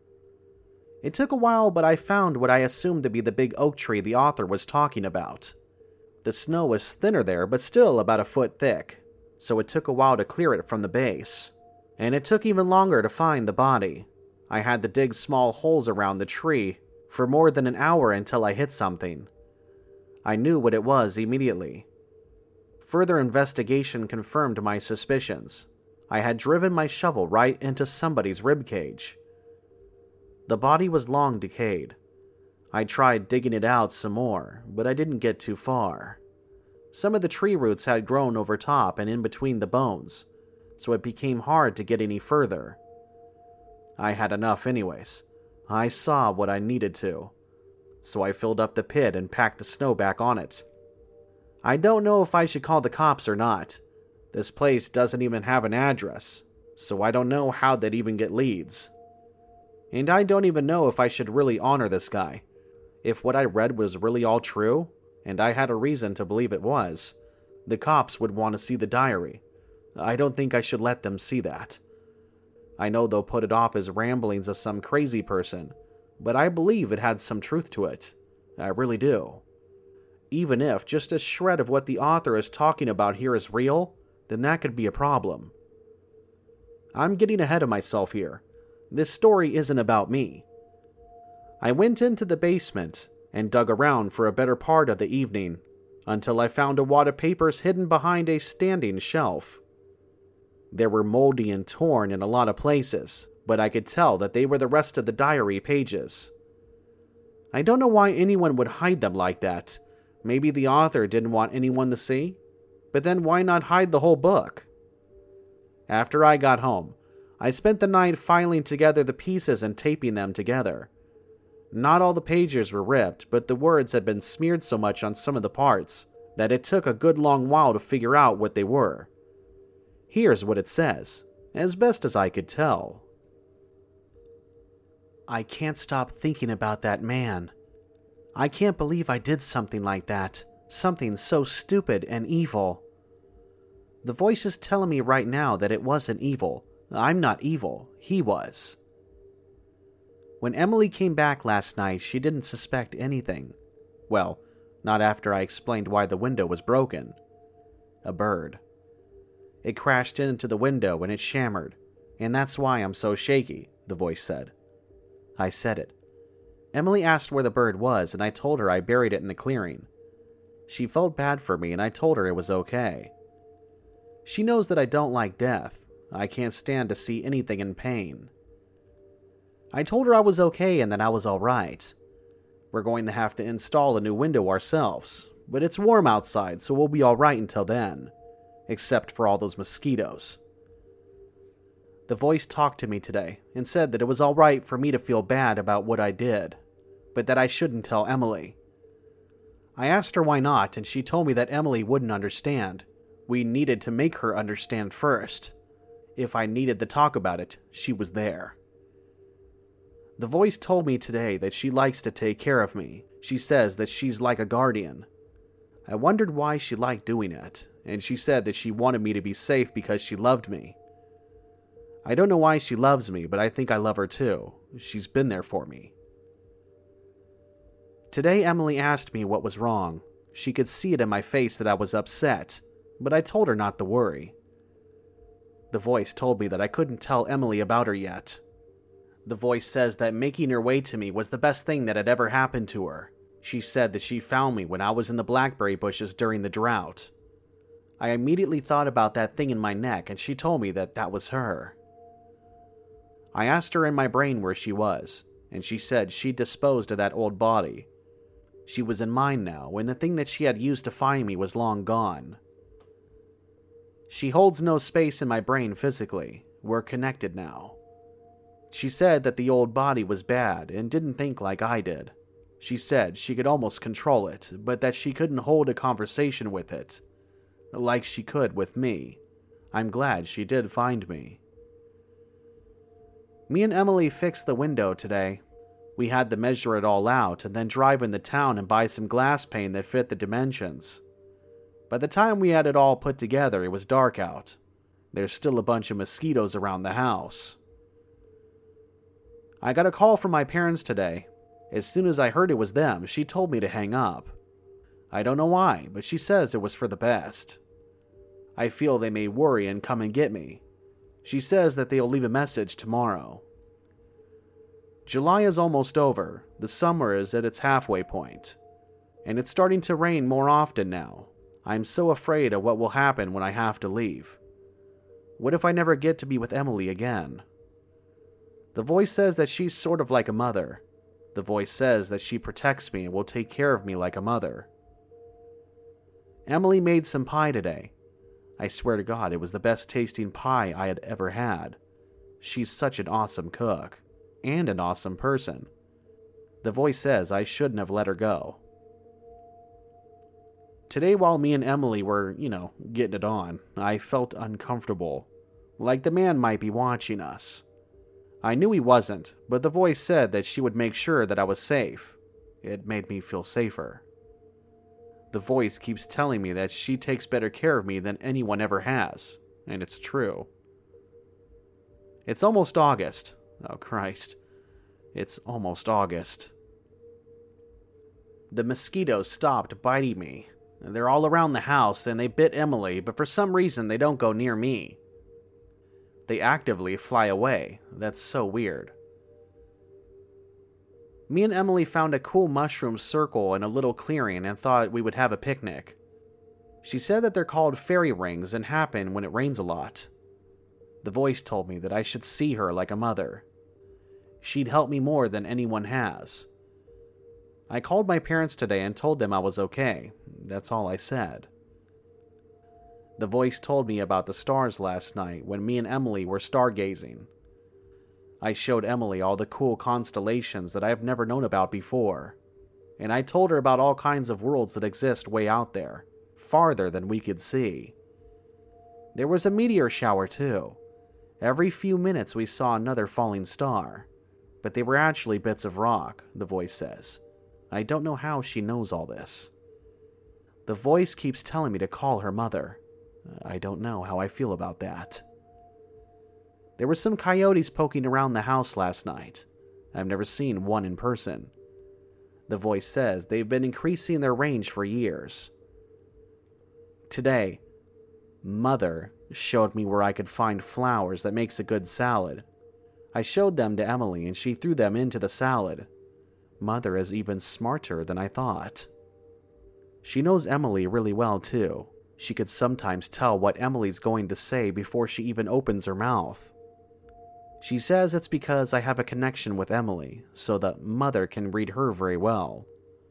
It took a while, but I found what I assumed to be the big oak tree the author was talking about. The snow was thinner there, but still about a foot thick, so it took a while to clear it from the base. And it took even longer to find the body. I had to dig small holes around the tree for more than an hour until I hit something. I knew what it was immediately. Further investigation confirmed my suspicions. I had driven my shovel right into somebody's ribcage. The body was long decayed. I tried digging it out some more, but I didn't get too far. Some of the tree roots had grown over top and in between the bones, so it became hard to get any further. I had enough anyways. I saw what I needed to, so I filled up the pit and packed the snow back on it. I don't know if I should call the cops or not. This place doesn't even have an address, so I don't know how they'd even get leads. And I don't even know if I should really honor this guy. If what I read was really all true, and I had a reason to believe it was, the cops would want to see the diary. I don't think I should let them see that. I know they'll put it off as ramblings of some crazy person, but I believe it had some truth to it. I really do. Even if just a shred of what the author is talking about here is real, then that could be a problem. I'm getting ahead of myself here. This story isn't about me. I went into the basement and dug around for a better part of the evening until I found a wad of papers hidden behind a standing shelf. They were moldy and torn in a lot of places, but I could tell that they were the rest of the diary pages. I don't know why anyone would hide them like that. Maybe the author didn't want anyone to see? But then why not hide the whole book? After I got home, I spent the night filing together the pieces and taping them together. Not all the pages were ripped, but the words had been smeared so much on some of the parts that it took a good long while to figure out what they were. Here's what it says, as best as I could tell. I can't stop thinking about that man. I can't believe I did something like that, something so stupid and evil. The voice is telling me right now that it wasn't evil. I'm not evil, he was. When Emily came back last night, she didn't suspect anything. Well, not after I explained why the window was broken. A bird. It crashed into the window and it shammered, and that's why I'm so shaky, the voice said. I said it. Emily asked where the bird was, and I told her I buried it in the clearing. She felt bad for me, and I told her it was okay. She knows that I don't like death. I can't stand to see anything in pain. I told her I was okay and that I was alright. We're going to have to install a new window ourselves, but it's warm outside, so we'll be alright until then. Except for all those mosquitoes. The voice talked to me today and said that it was alright for me to feel bad about what I did, but that I shouldn't tell Emily. I asked her why not, and she told me that Emily wouldn't understand. We needed to make her understand first. If I needed to talk about it, she was there. The voice told me today that she likes to take care of me. She says that she's like a guardian. I wondered why she liked doing it, and she said that she wanted me to be safe because she loved me. I don't know why she loves me, but I think I love her too. She's been there for me. Today Emily asked me what was wrong. She could see it in my face that I was upset, but I told her not to worry. The voice told me that I couldn't tell Emily about her yet. The voice says that making her way to me was the best thing that had ever happened to her. She said that she found me when I was in the blackberry bushes during the drought. I immediately thought about that thing in my neck, and she told me that that was her. I asked her in my brain where she was, and she said she'd disposed of that old body. She was in mine now, and the thing that she had used to find me was long gone. She holds no space in my brain physically. We're connected now. She said that the old body was bad and didn't think like I did. She said she could almost control it, but that she couldn't hold a conversation with it, like she could with me. I'm glad she did find me. Me and Emily fixed the window today. We had to measure it all out and then drive into town and buy some glass pane that fit the dimensions. By the time we had it all put together, it was dark out. There's still a bunch of mosquitoes around the house. I got a call from my parents today. As soon as I heard it was them, she told me to hang up. I don't know why, but she says it was for the best. I feel they may worry and come and get me. She says that they'll leave a message tomorrow. July is almost over. The summer is at its halfway point. And it's starting to rain more often now. I'm so afraid of what will happen when I have to leave. What if I never get to be with Emily again? The voice says that she's sort of like a mother. The voice says that she protects me and will take care of me like a mother. Emily made some pie today. I swear to God, it was the best tasting pie I had ever had. She's such an awesome cook, and an awesome person. The voice says I shouldn't have let her go. Today, while me and Emily were, you know, getting it on, I felt uncomfortable, like the man might be watching us. I knew he wasn't, but the voice said that she would make sure that I was safe. It made me feel safer. The voice keeps telling me that she takes better care of me than anyone ever has, and it's true. It's almost August. Oh, Christ. It's almost August. The mosquitoes stopped biting me. They're all around the house, and they bit Emily, but for some reason they don't go near me. They actively fly away. That's so weird. Me and Emily found a cool mushroom circle in a little clearing and thought we would have a picnic. She said that they're called fairy rings and happen when it rains a lot. The voice told me that I should see her like a mother. She'd help me more than anyone has. I called my parents today and told them I was okay. That's all I said. The voice told me about the stars last night when me and Emily were stargazing. I showed Emily all the cool constellations that I have never known about before, and I told her about all kinds of worlds that exist way out there, farther than we could see. There was a meteor shower too. Every few minutes we saw another falling star, but they were actually bits of rock, the voice says. I don't know how she knows all this. The voice keeps telling me to call her mother. I don't know how I feel about that. There were some coyotes poking around the house last night. I've never seen one in person. The voice says they've been increasing their range for years. Today, Mother showed me where I could find flowers that makes a good salad. I showed them to Emily and she threw them into the salad. Mother is even smarter than I thought. She knows Emily really well too. She could sometimes tell what Emily's going to say before she even opens her mouth. She says it's because I have a connection with Emily, so that Mother can read her very well.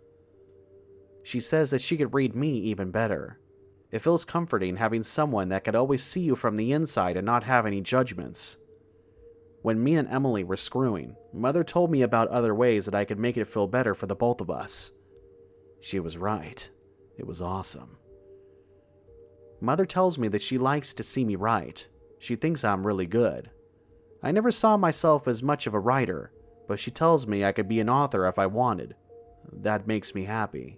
She says that she could read me even better. It feels comforting having someone that could always see you from the inside and not have any judgments. When me and Emily were screwing, Mother told me about other ways that I could make it feel better for the both of us. She was right. It was awesome. Mother tells me that she likes to see me write. She thinks I'm really good. I never saw myself as much of a writer, but she tells me I could be an author if I wanted. That makes me happy.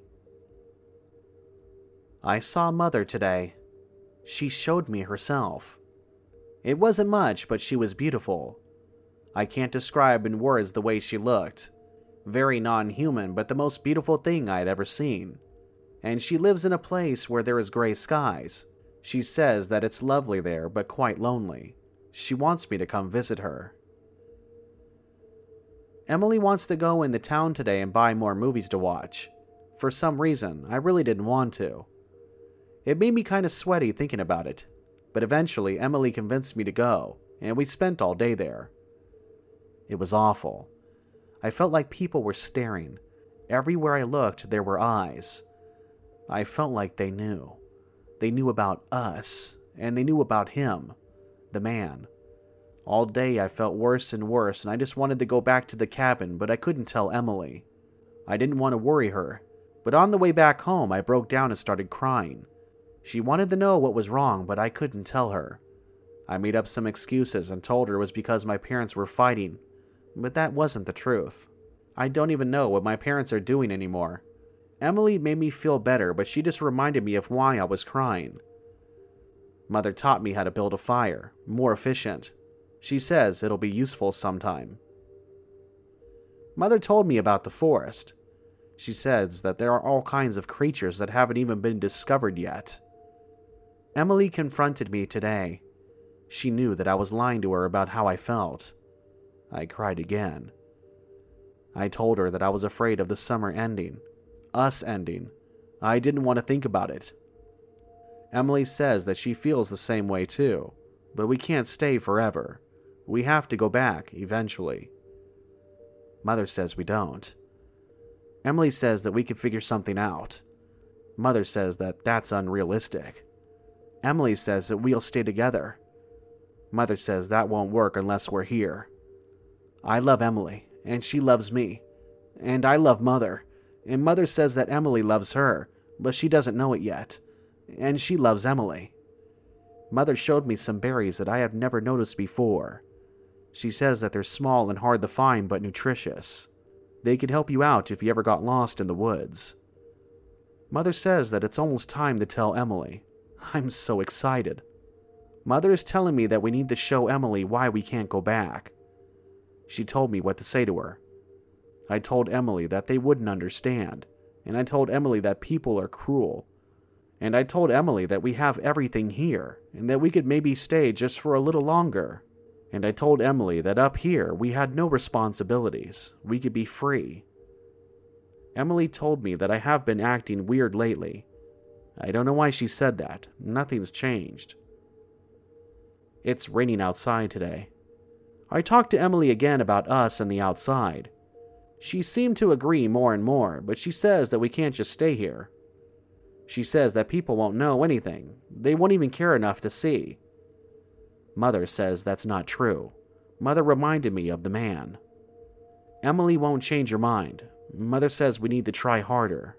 I saw Mother today. She showed me herself. It wasn't much, but she was beautiful. I can't describe in words the way she looked. Very non-human, but the most beautiful thing I had ever seen. And she lives in a place where there is gray skies. She says that it's lovely there, but quite lonely. She wants me to come visit her. Emily wants to go into town today and buy more movies to watch. For some reason, I really didn't want to. It made me kind of sweaty thinking about it, but eventually Emily convinced me to go, and we spent all day there. It was awful. I felt like people were staring. Everywhere I looked, there were eyes. I felt like they knew. They knew about us, and they knew about him. The man. All day I felt worse and worse, and I just wanted to go back to the cabin, but I couldn't tell Emily. I didn't want to worry her, but on the way back home I broke down and started crying. She wanted to know what was wrong, but I couldn't tell her. I made up some excuses and told her it was because my parents were fighting, but that wasn't the truth. I don't even know what my parents are doing anymore. Emily made me feel better, but she just reminded me of why I was crying. Mother taught me how to build a fire, more efficient. She says it'll be useful sometime. Mother told me about the forest. She says that there are all kinds of creatures that haven't even been discovered yet. Emily confronted me today. She knew that I was lying to her about how I felt. I cried again. I told her that I was afraid of the summer ending. Us ending. I didn't want to think about it. Emily says that she feels the same way too, but we can't stay forever. We have to go back eventually. Mother says we don't. Emily says that we can figure something out. Mother says that that's unrealistic. Emily says that we'll stay together. Mother says that won't work unless we're here. I love Emily, and she loves me. And I love Mother, and Mother says that Emily loves her, but she doesn't know it yet. And she loves Emily. Mother showed me some berries that I have never noticed before. She says that they're small and hard to find but nutritious. They could help you out if you ever got lost in the woods. Mother says that it's almost time to tell Emily. I'm so excited. Mother is telling me that we need to show Emily why we can't go back. She told me what to say to her. I told Emily that they wouldn't understand, and I told Emily that people are cruel. And I told Emily that we have everything here, and that we could maybe stay just for a little longer. And I told Emily that up here we had no responsibilities. We could be free. Emily told me that I have been acting weird lately. I don't know why she said that. Nothing's changed. It's raining outside today. I talked to Emily again about us and the outside. She seemed to agree more and more, but she says that we can't just stay here. She says that people won't know anything. They won't even care enough to see. Mother says that's not true. Mother reminded me of the man. Emily won't change her mind. Mother says we need to try harder.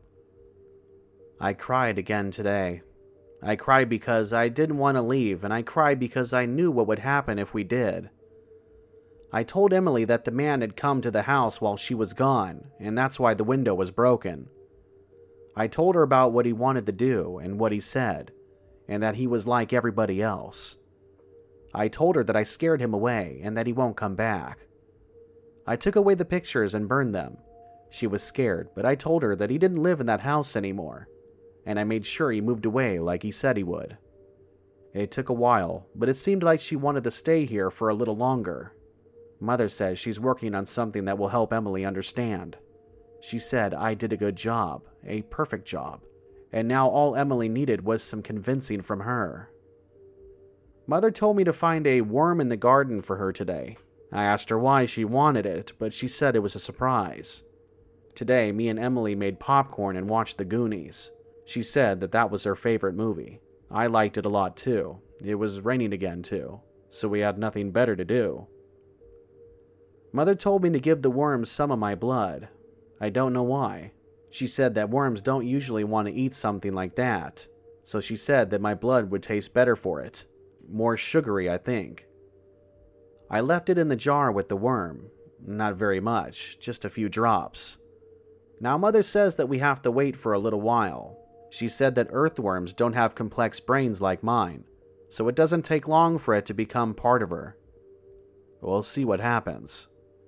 I cried again today. I cried because I didn't want to leave, and I cried because I knew what would happen if we did. I told Emily that the man had come to the house while she was gone, and that's why the window was broken. I told her about what he wanted to do and what he said, and that he was like everybody else. I told her that I scared him away and that he won't come back. I took away the pictures and burned them. She was scared, but I told her that he didn't live in that house anymore, and I made sure he moved away like he said he would. It took a while, but it seemed like she wanted to stay here for a little longer. Mother says she's working on something that will help Emily understand. She said I did a good job, a perfect job, and now all Emily needed was some convincing from her. Mother told me to find a worm in the garden for her today. I asked her why she wanted it, but she said it was a surprise. Today, me and Emily made popcorn and watched The Goonies. She said that that was her favorite movie. I liked it a lot too. It was raining again too, so we had nothing better to do. Mother told me to give the worms some of my blood. I don't know why. She said that worms don't usually want to eat something like that, so she said that my blood would taste better for it. More sugary, I think. I left it in the jar with the worm. Not very much, just a few drops. Now Mother says that we have to wait for a little while. She said that earthworms don't have complex brains like mine, so it doesn't take long for it to become part of her. We'll see what happens.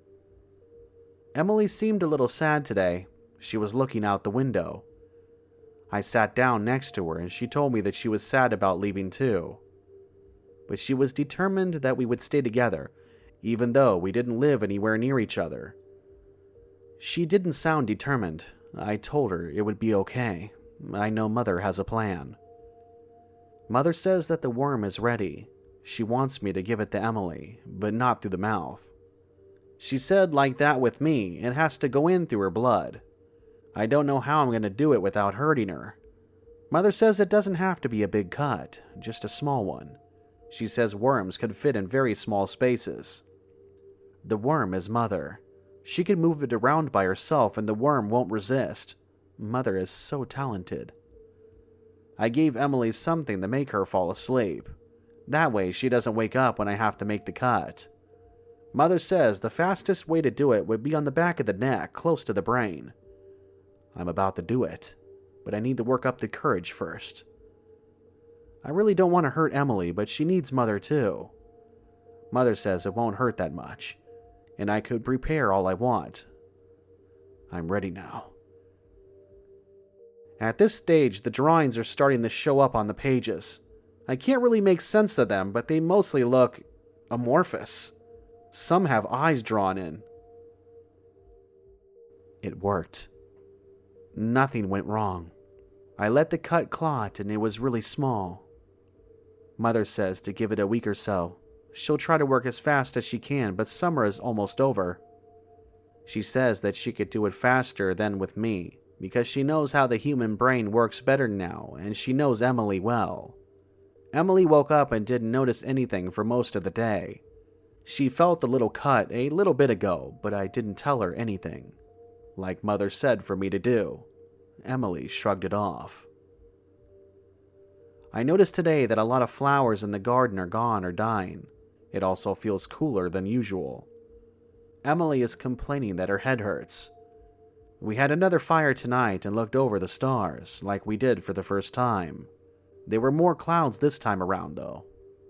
Emily seemed a little sad today. She was looking out the window. I sat down next to her and she told me that she was sad about leaving too. But she was determined that we would stay together, even though we didn't live anywhere near each other. She didn't sound determined. I told her it would be okay. I know Mother has a plan. Mother says that the worm is ready. She wants me to give it to Emily, but not through the mouth. She said like that with me, it has to go in through her blood. I don't know how I'm going to do it without hurting her. Mother says it doesn't have to be a big cut, just a small one. She says worms could fit in very small spaces. The worm is Mother. She can move it around by herself and the worm won't resist. Mother is so talented. I gave Emily something to make her fall asleep. That way she doesn't wake up when I have to make the cut. Mother says the fastest way to do it would be on the back of the neck, close to the brain. I'm about to do it, but I need to work up the courage first. I really don't want to hurt Emily, but she needs Mother too. Mother says it won't hurt that much, and I could prepare all I want. I'm ready now. At this stage, the drawings are starting to show up on the pages. I can't really make sense of them, but they mostly look amorphous. Some have eyes drawn in. It worked. Nothing went wrong. I let the cut clot and it was really small. Mother says to give it a week or so. She'll try to work as fast as she can, but summer is almost over. She says that she could do it faster than with me, because she knows how the human brain works better now, and she knows Emily well. Emily woke up and didn't notice anything for most of the day. She felt the little cut a little bit ago, but I didn't tell her anything. Like Mother said for me to do. Emily shrugged it off. I noticed today that a lot of flowers in the garden are gone or dying. It also feels cooler than usual. Emily is complaining that her head hurts. We had another fire tonight and looked over the stars, like we did for the first time. There were more clouds this time around, though.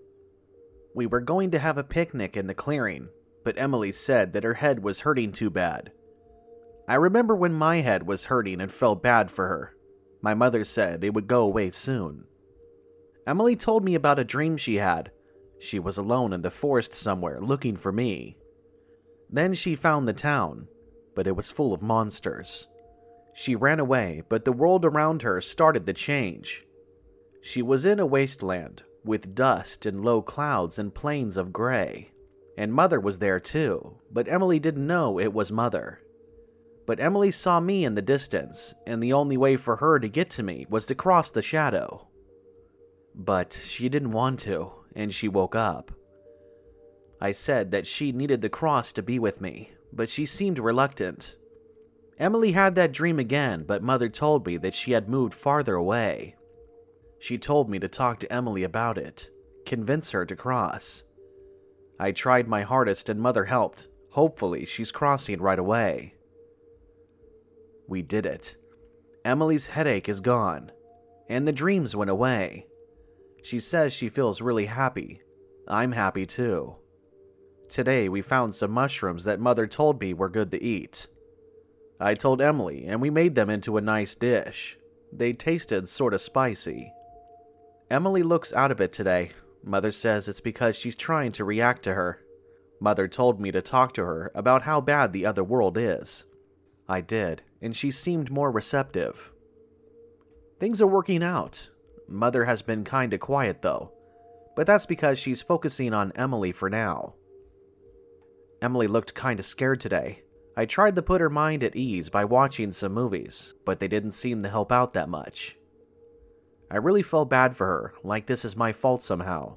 We were going to have a picnic in the clearing, but Emily said that her head was hurting too bad. I remember when my head was hurting and felt bad for her. My mother said it would go away soon. Emily told me about a dream she had. She was alone in the forest somewhere looking for me. Then she found the town, but it was full of monsters. She ran away, but the world around her started to change. She was in a wasteland, with dust and low clouds and plains of gray. And Mother was there too, but Emily didn't know it was Mother. But Emily saw me in the distance, and the only way for her to get to me was to cross the shadow. But she didn't want to, and she woke up. I said that she needed to cross to be with me, but she seemed reluctant. Emily had that dream again, but Mother told me that she had moved farther away. She told me to talk to Emily about it, convince her to cross. I tried my hardest and Mother helped. Hopefully she's crossing right away. We did it. Emily's headache is gone, and the dreams went away. She says she feels really happy. I'm happy too. Today we found some mushrooms that Mother told me were good to eat. I told Emily, and we made them into a nice dish. They tasted sorta spicy. Emily looks out of it today. Mother says it's because she's trying to react to her. Mother told me to talk to her about how bad the other world is. I did, and she seemed more receptive. Things are working out. Mother has been kinda quiet though, but that's because she's focusing on Emily for now. Emily looked kinda scared today. I tried to put her mind at ease by watching some movies, but they didn't seem to help out that much. I really felt bad for her, like this is my fault somehow.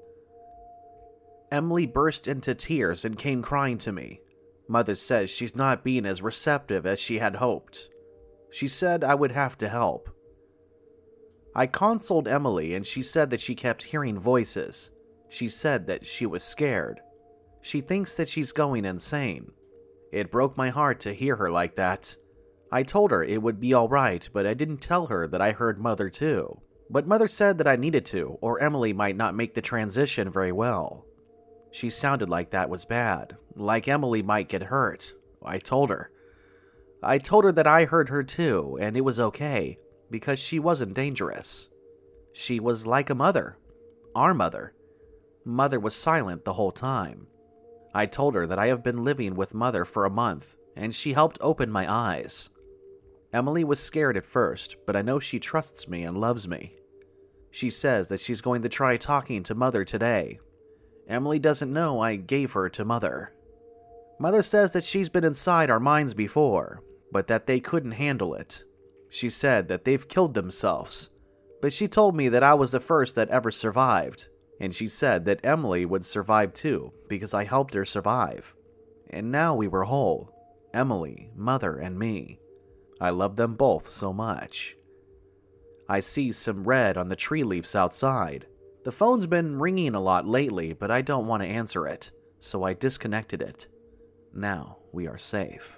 Emily burst into tears and came crying to me. Mother says she's not being as receptive as she had hoped. She said I would have to help. I consoled Emily and she said that she kept hearing voices. She said that she was scared. She thinks that she's going insane. It broke my heart to hear her like that. I told her it would be alright, but I didn't tell her that I heard Mother too. But Mother said that I needed to, or Emily might not make the transition very well. She sounded like that was bad, like Emily might get hurt. I told her. I told her that I heard her too, and it was okay, because she wasn't dangerous. She was like a mother. Our mother. Mother was silent the whole time. I told her that I have been living with Mother for a month, and she helped open my eyes. Emily was scared at first, but I know she trusts me and loves me. She says that she's going to try talking to Mother today. Emily doesn't know I gave her to Mother. Mother says that she's been inside our minds before, but that they couldn't handle it. She said that they've killed themselves, but she told me that I was the first that ever survived, and she said that Emily would survive too, because I helped her survive. And now we were whole, Emily, Mother, and me. I love them both so much. I see some red on the tree leaves outside. The phone's been ringing a lot lately, but I don't want to answer it, so I disconnected it. Now we are safe.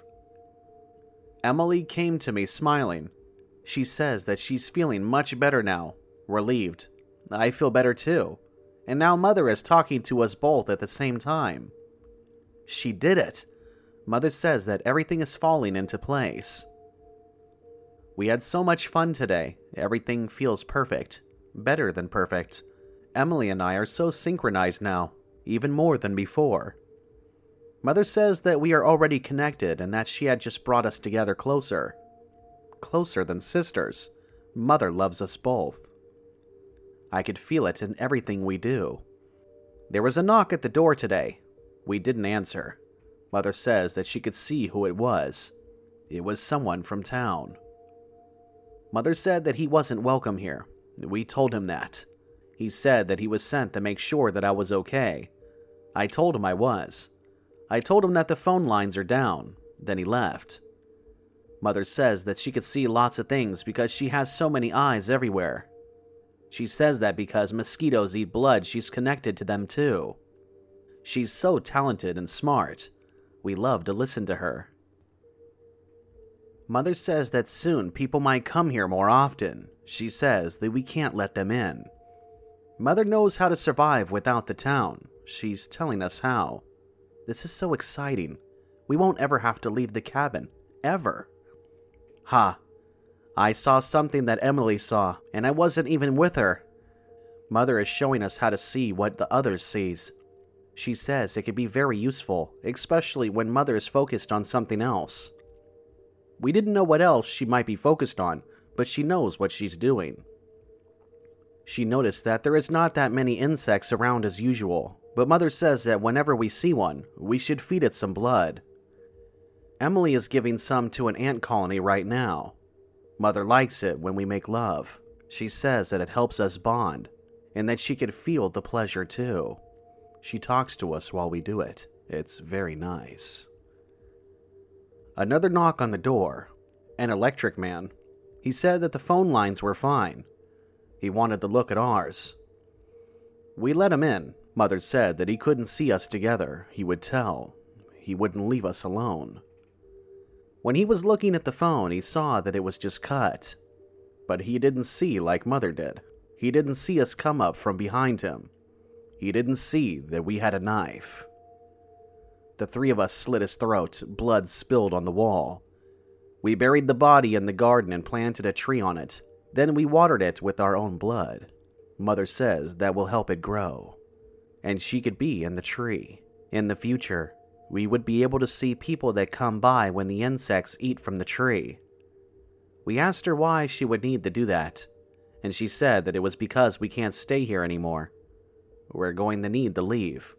Emily came to me smiling. She says that she's feeling much better now, relieved. I feel better too, and now Mother is talking to us both at the same time. She did it. Mother says that everything is falling into place. We had so much fun today. Everything feels perfect. Better than perfect. Emily and I are so synchronized now, even more than before. Mother says that we are already connected and that she had just brought us together closer. Closer than sisters. Mother loves us both. I could feel it in everything we do. There was a knock at the door today. We didn't answer. Mother says that she could see who it was. It was someone from town. Mother said that he wasn't welcome here. We told him that. He said that he was sent to make sure that I was okay. I told him I was. I told him that the phone lines are down. Then he left. Mother says that she could see lots of things because she has so many eyes everywhere. She says that because mosquitoes eat blood, she's connected to them too. She's so talented and smart. We love to listen to her. Mother says that soon people might come here more often. She says that we can't let them in. Mother knows how to survive without the town. She's telling us how. This is so exciting. We won't ever have to leave the cabin. Ever. Ha. I saw something that Emily saw, and I wasn't even with her. Mother is showing us how to see what the others sees. She says it can be very useful, especially when Mother is focused on something else. We didn't know what else she might be focused on, but she knows what she's doing. She noticed that there is not that many insects around as usual, but Mother says that whenever we see one, we should feed it some blood. Emily is giving some to an ant colony right now. Mother likes it when we make love. She says that it helps us bond, and that she can feel the pleasure too. She talks to us while we do it. It's very nice. Another knock on the door. An electric man. He said that the phone lines were fine. He wanted to look at ours. We let him in. Mother said that he couldn't see us together. He would tell. He wouldn't leave us alone. When he was looking at the phone, he saw that it was just cut. But he didn't see like Mother did. He didn't see us come up from behind him. He didn't see that we had a knife. The three of us slit his throat. Blood spilled on the wall. We buried the body in the garden and planted a tree on it. Then we watered it with our own blood. Mother says that will help it grow. And she could be in the tree. In the future, we would be able to see people that come by when the insects eat from the tree. We asked her why she would need to do that, and she said that it was because we can't stay here anymore. We're going to need to leave.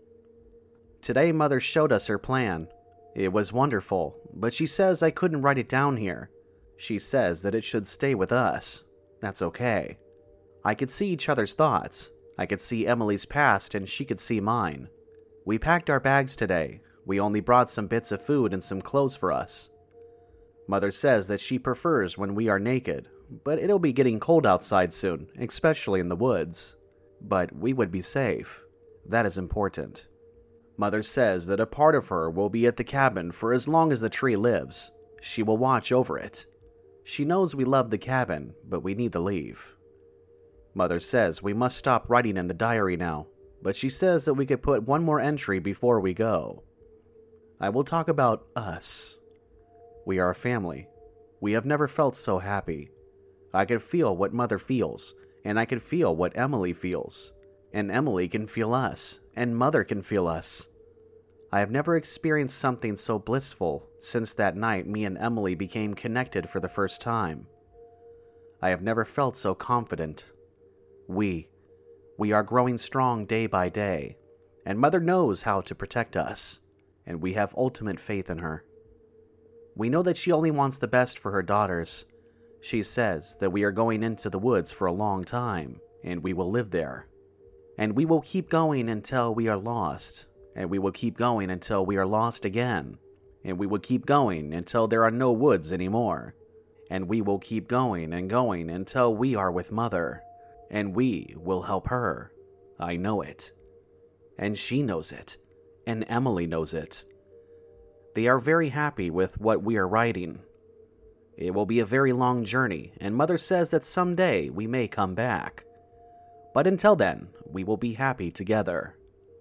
Today, Mother showed us her plan. It was wonderful, but she says I couldn't write it down here. She says that it should stay with us. That's okay. I could see each other's thoughts. I could see Emily's past, and she could see mine. We packed our bags today. We only brought some bits of food and some clothes for us. Mother says that she prefers when we are naked, but it'll be getting cold outside soon, especially in the woods. But we would be safe. That is important. Mother says that a part of her will be at the cabin for as long as the tree lives. She will watch over it. She knows we love the cabin, but we need to leave. Mother says we must stop writing in the diary now, but she says that we could put one more entry before we go. I will talk about us. We are a family. We have never felt so happy. I can feel what Mother feels, and I can feel what Emily feels. And Emily can feel us, and Mother can feel us. I have never experienced something so blissful since that night me and Emily became connected for the first time. I have never felt so confident. We, we are growing strong day by day, and Mother knows how to protect us, and we have ultimate faith in her. We know that she only wants the best for her daughters. She says that we are going into the woods for a long time, and we will live there. And we will keep going until we are lost, and we will keep going until we are lost again, and we will keep going until there are no woods anymore, and we will keep going and going until we are with Mother. and we will help her. I know it. And she knows it. And Emily knows it. They are very happy with what we are writing. It will be a very long journey, and Mother says that someday we may come back. But until then, we will be happy together.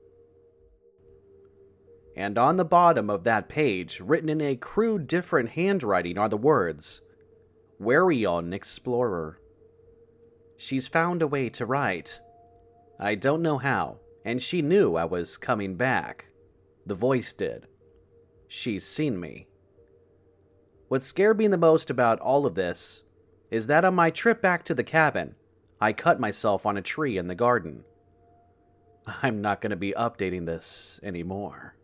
And on the bottom of that page, written in a crude different handwriting, are the words, "Wary on Explorer." She's found a way to write. I don't know how, and she knew I was coming back. The voice did. She's seen me. What scared me the most about all of this is that on my trip back to the cabin, I cut myself on a tree in the garden. I'm not going to be updating this anymore.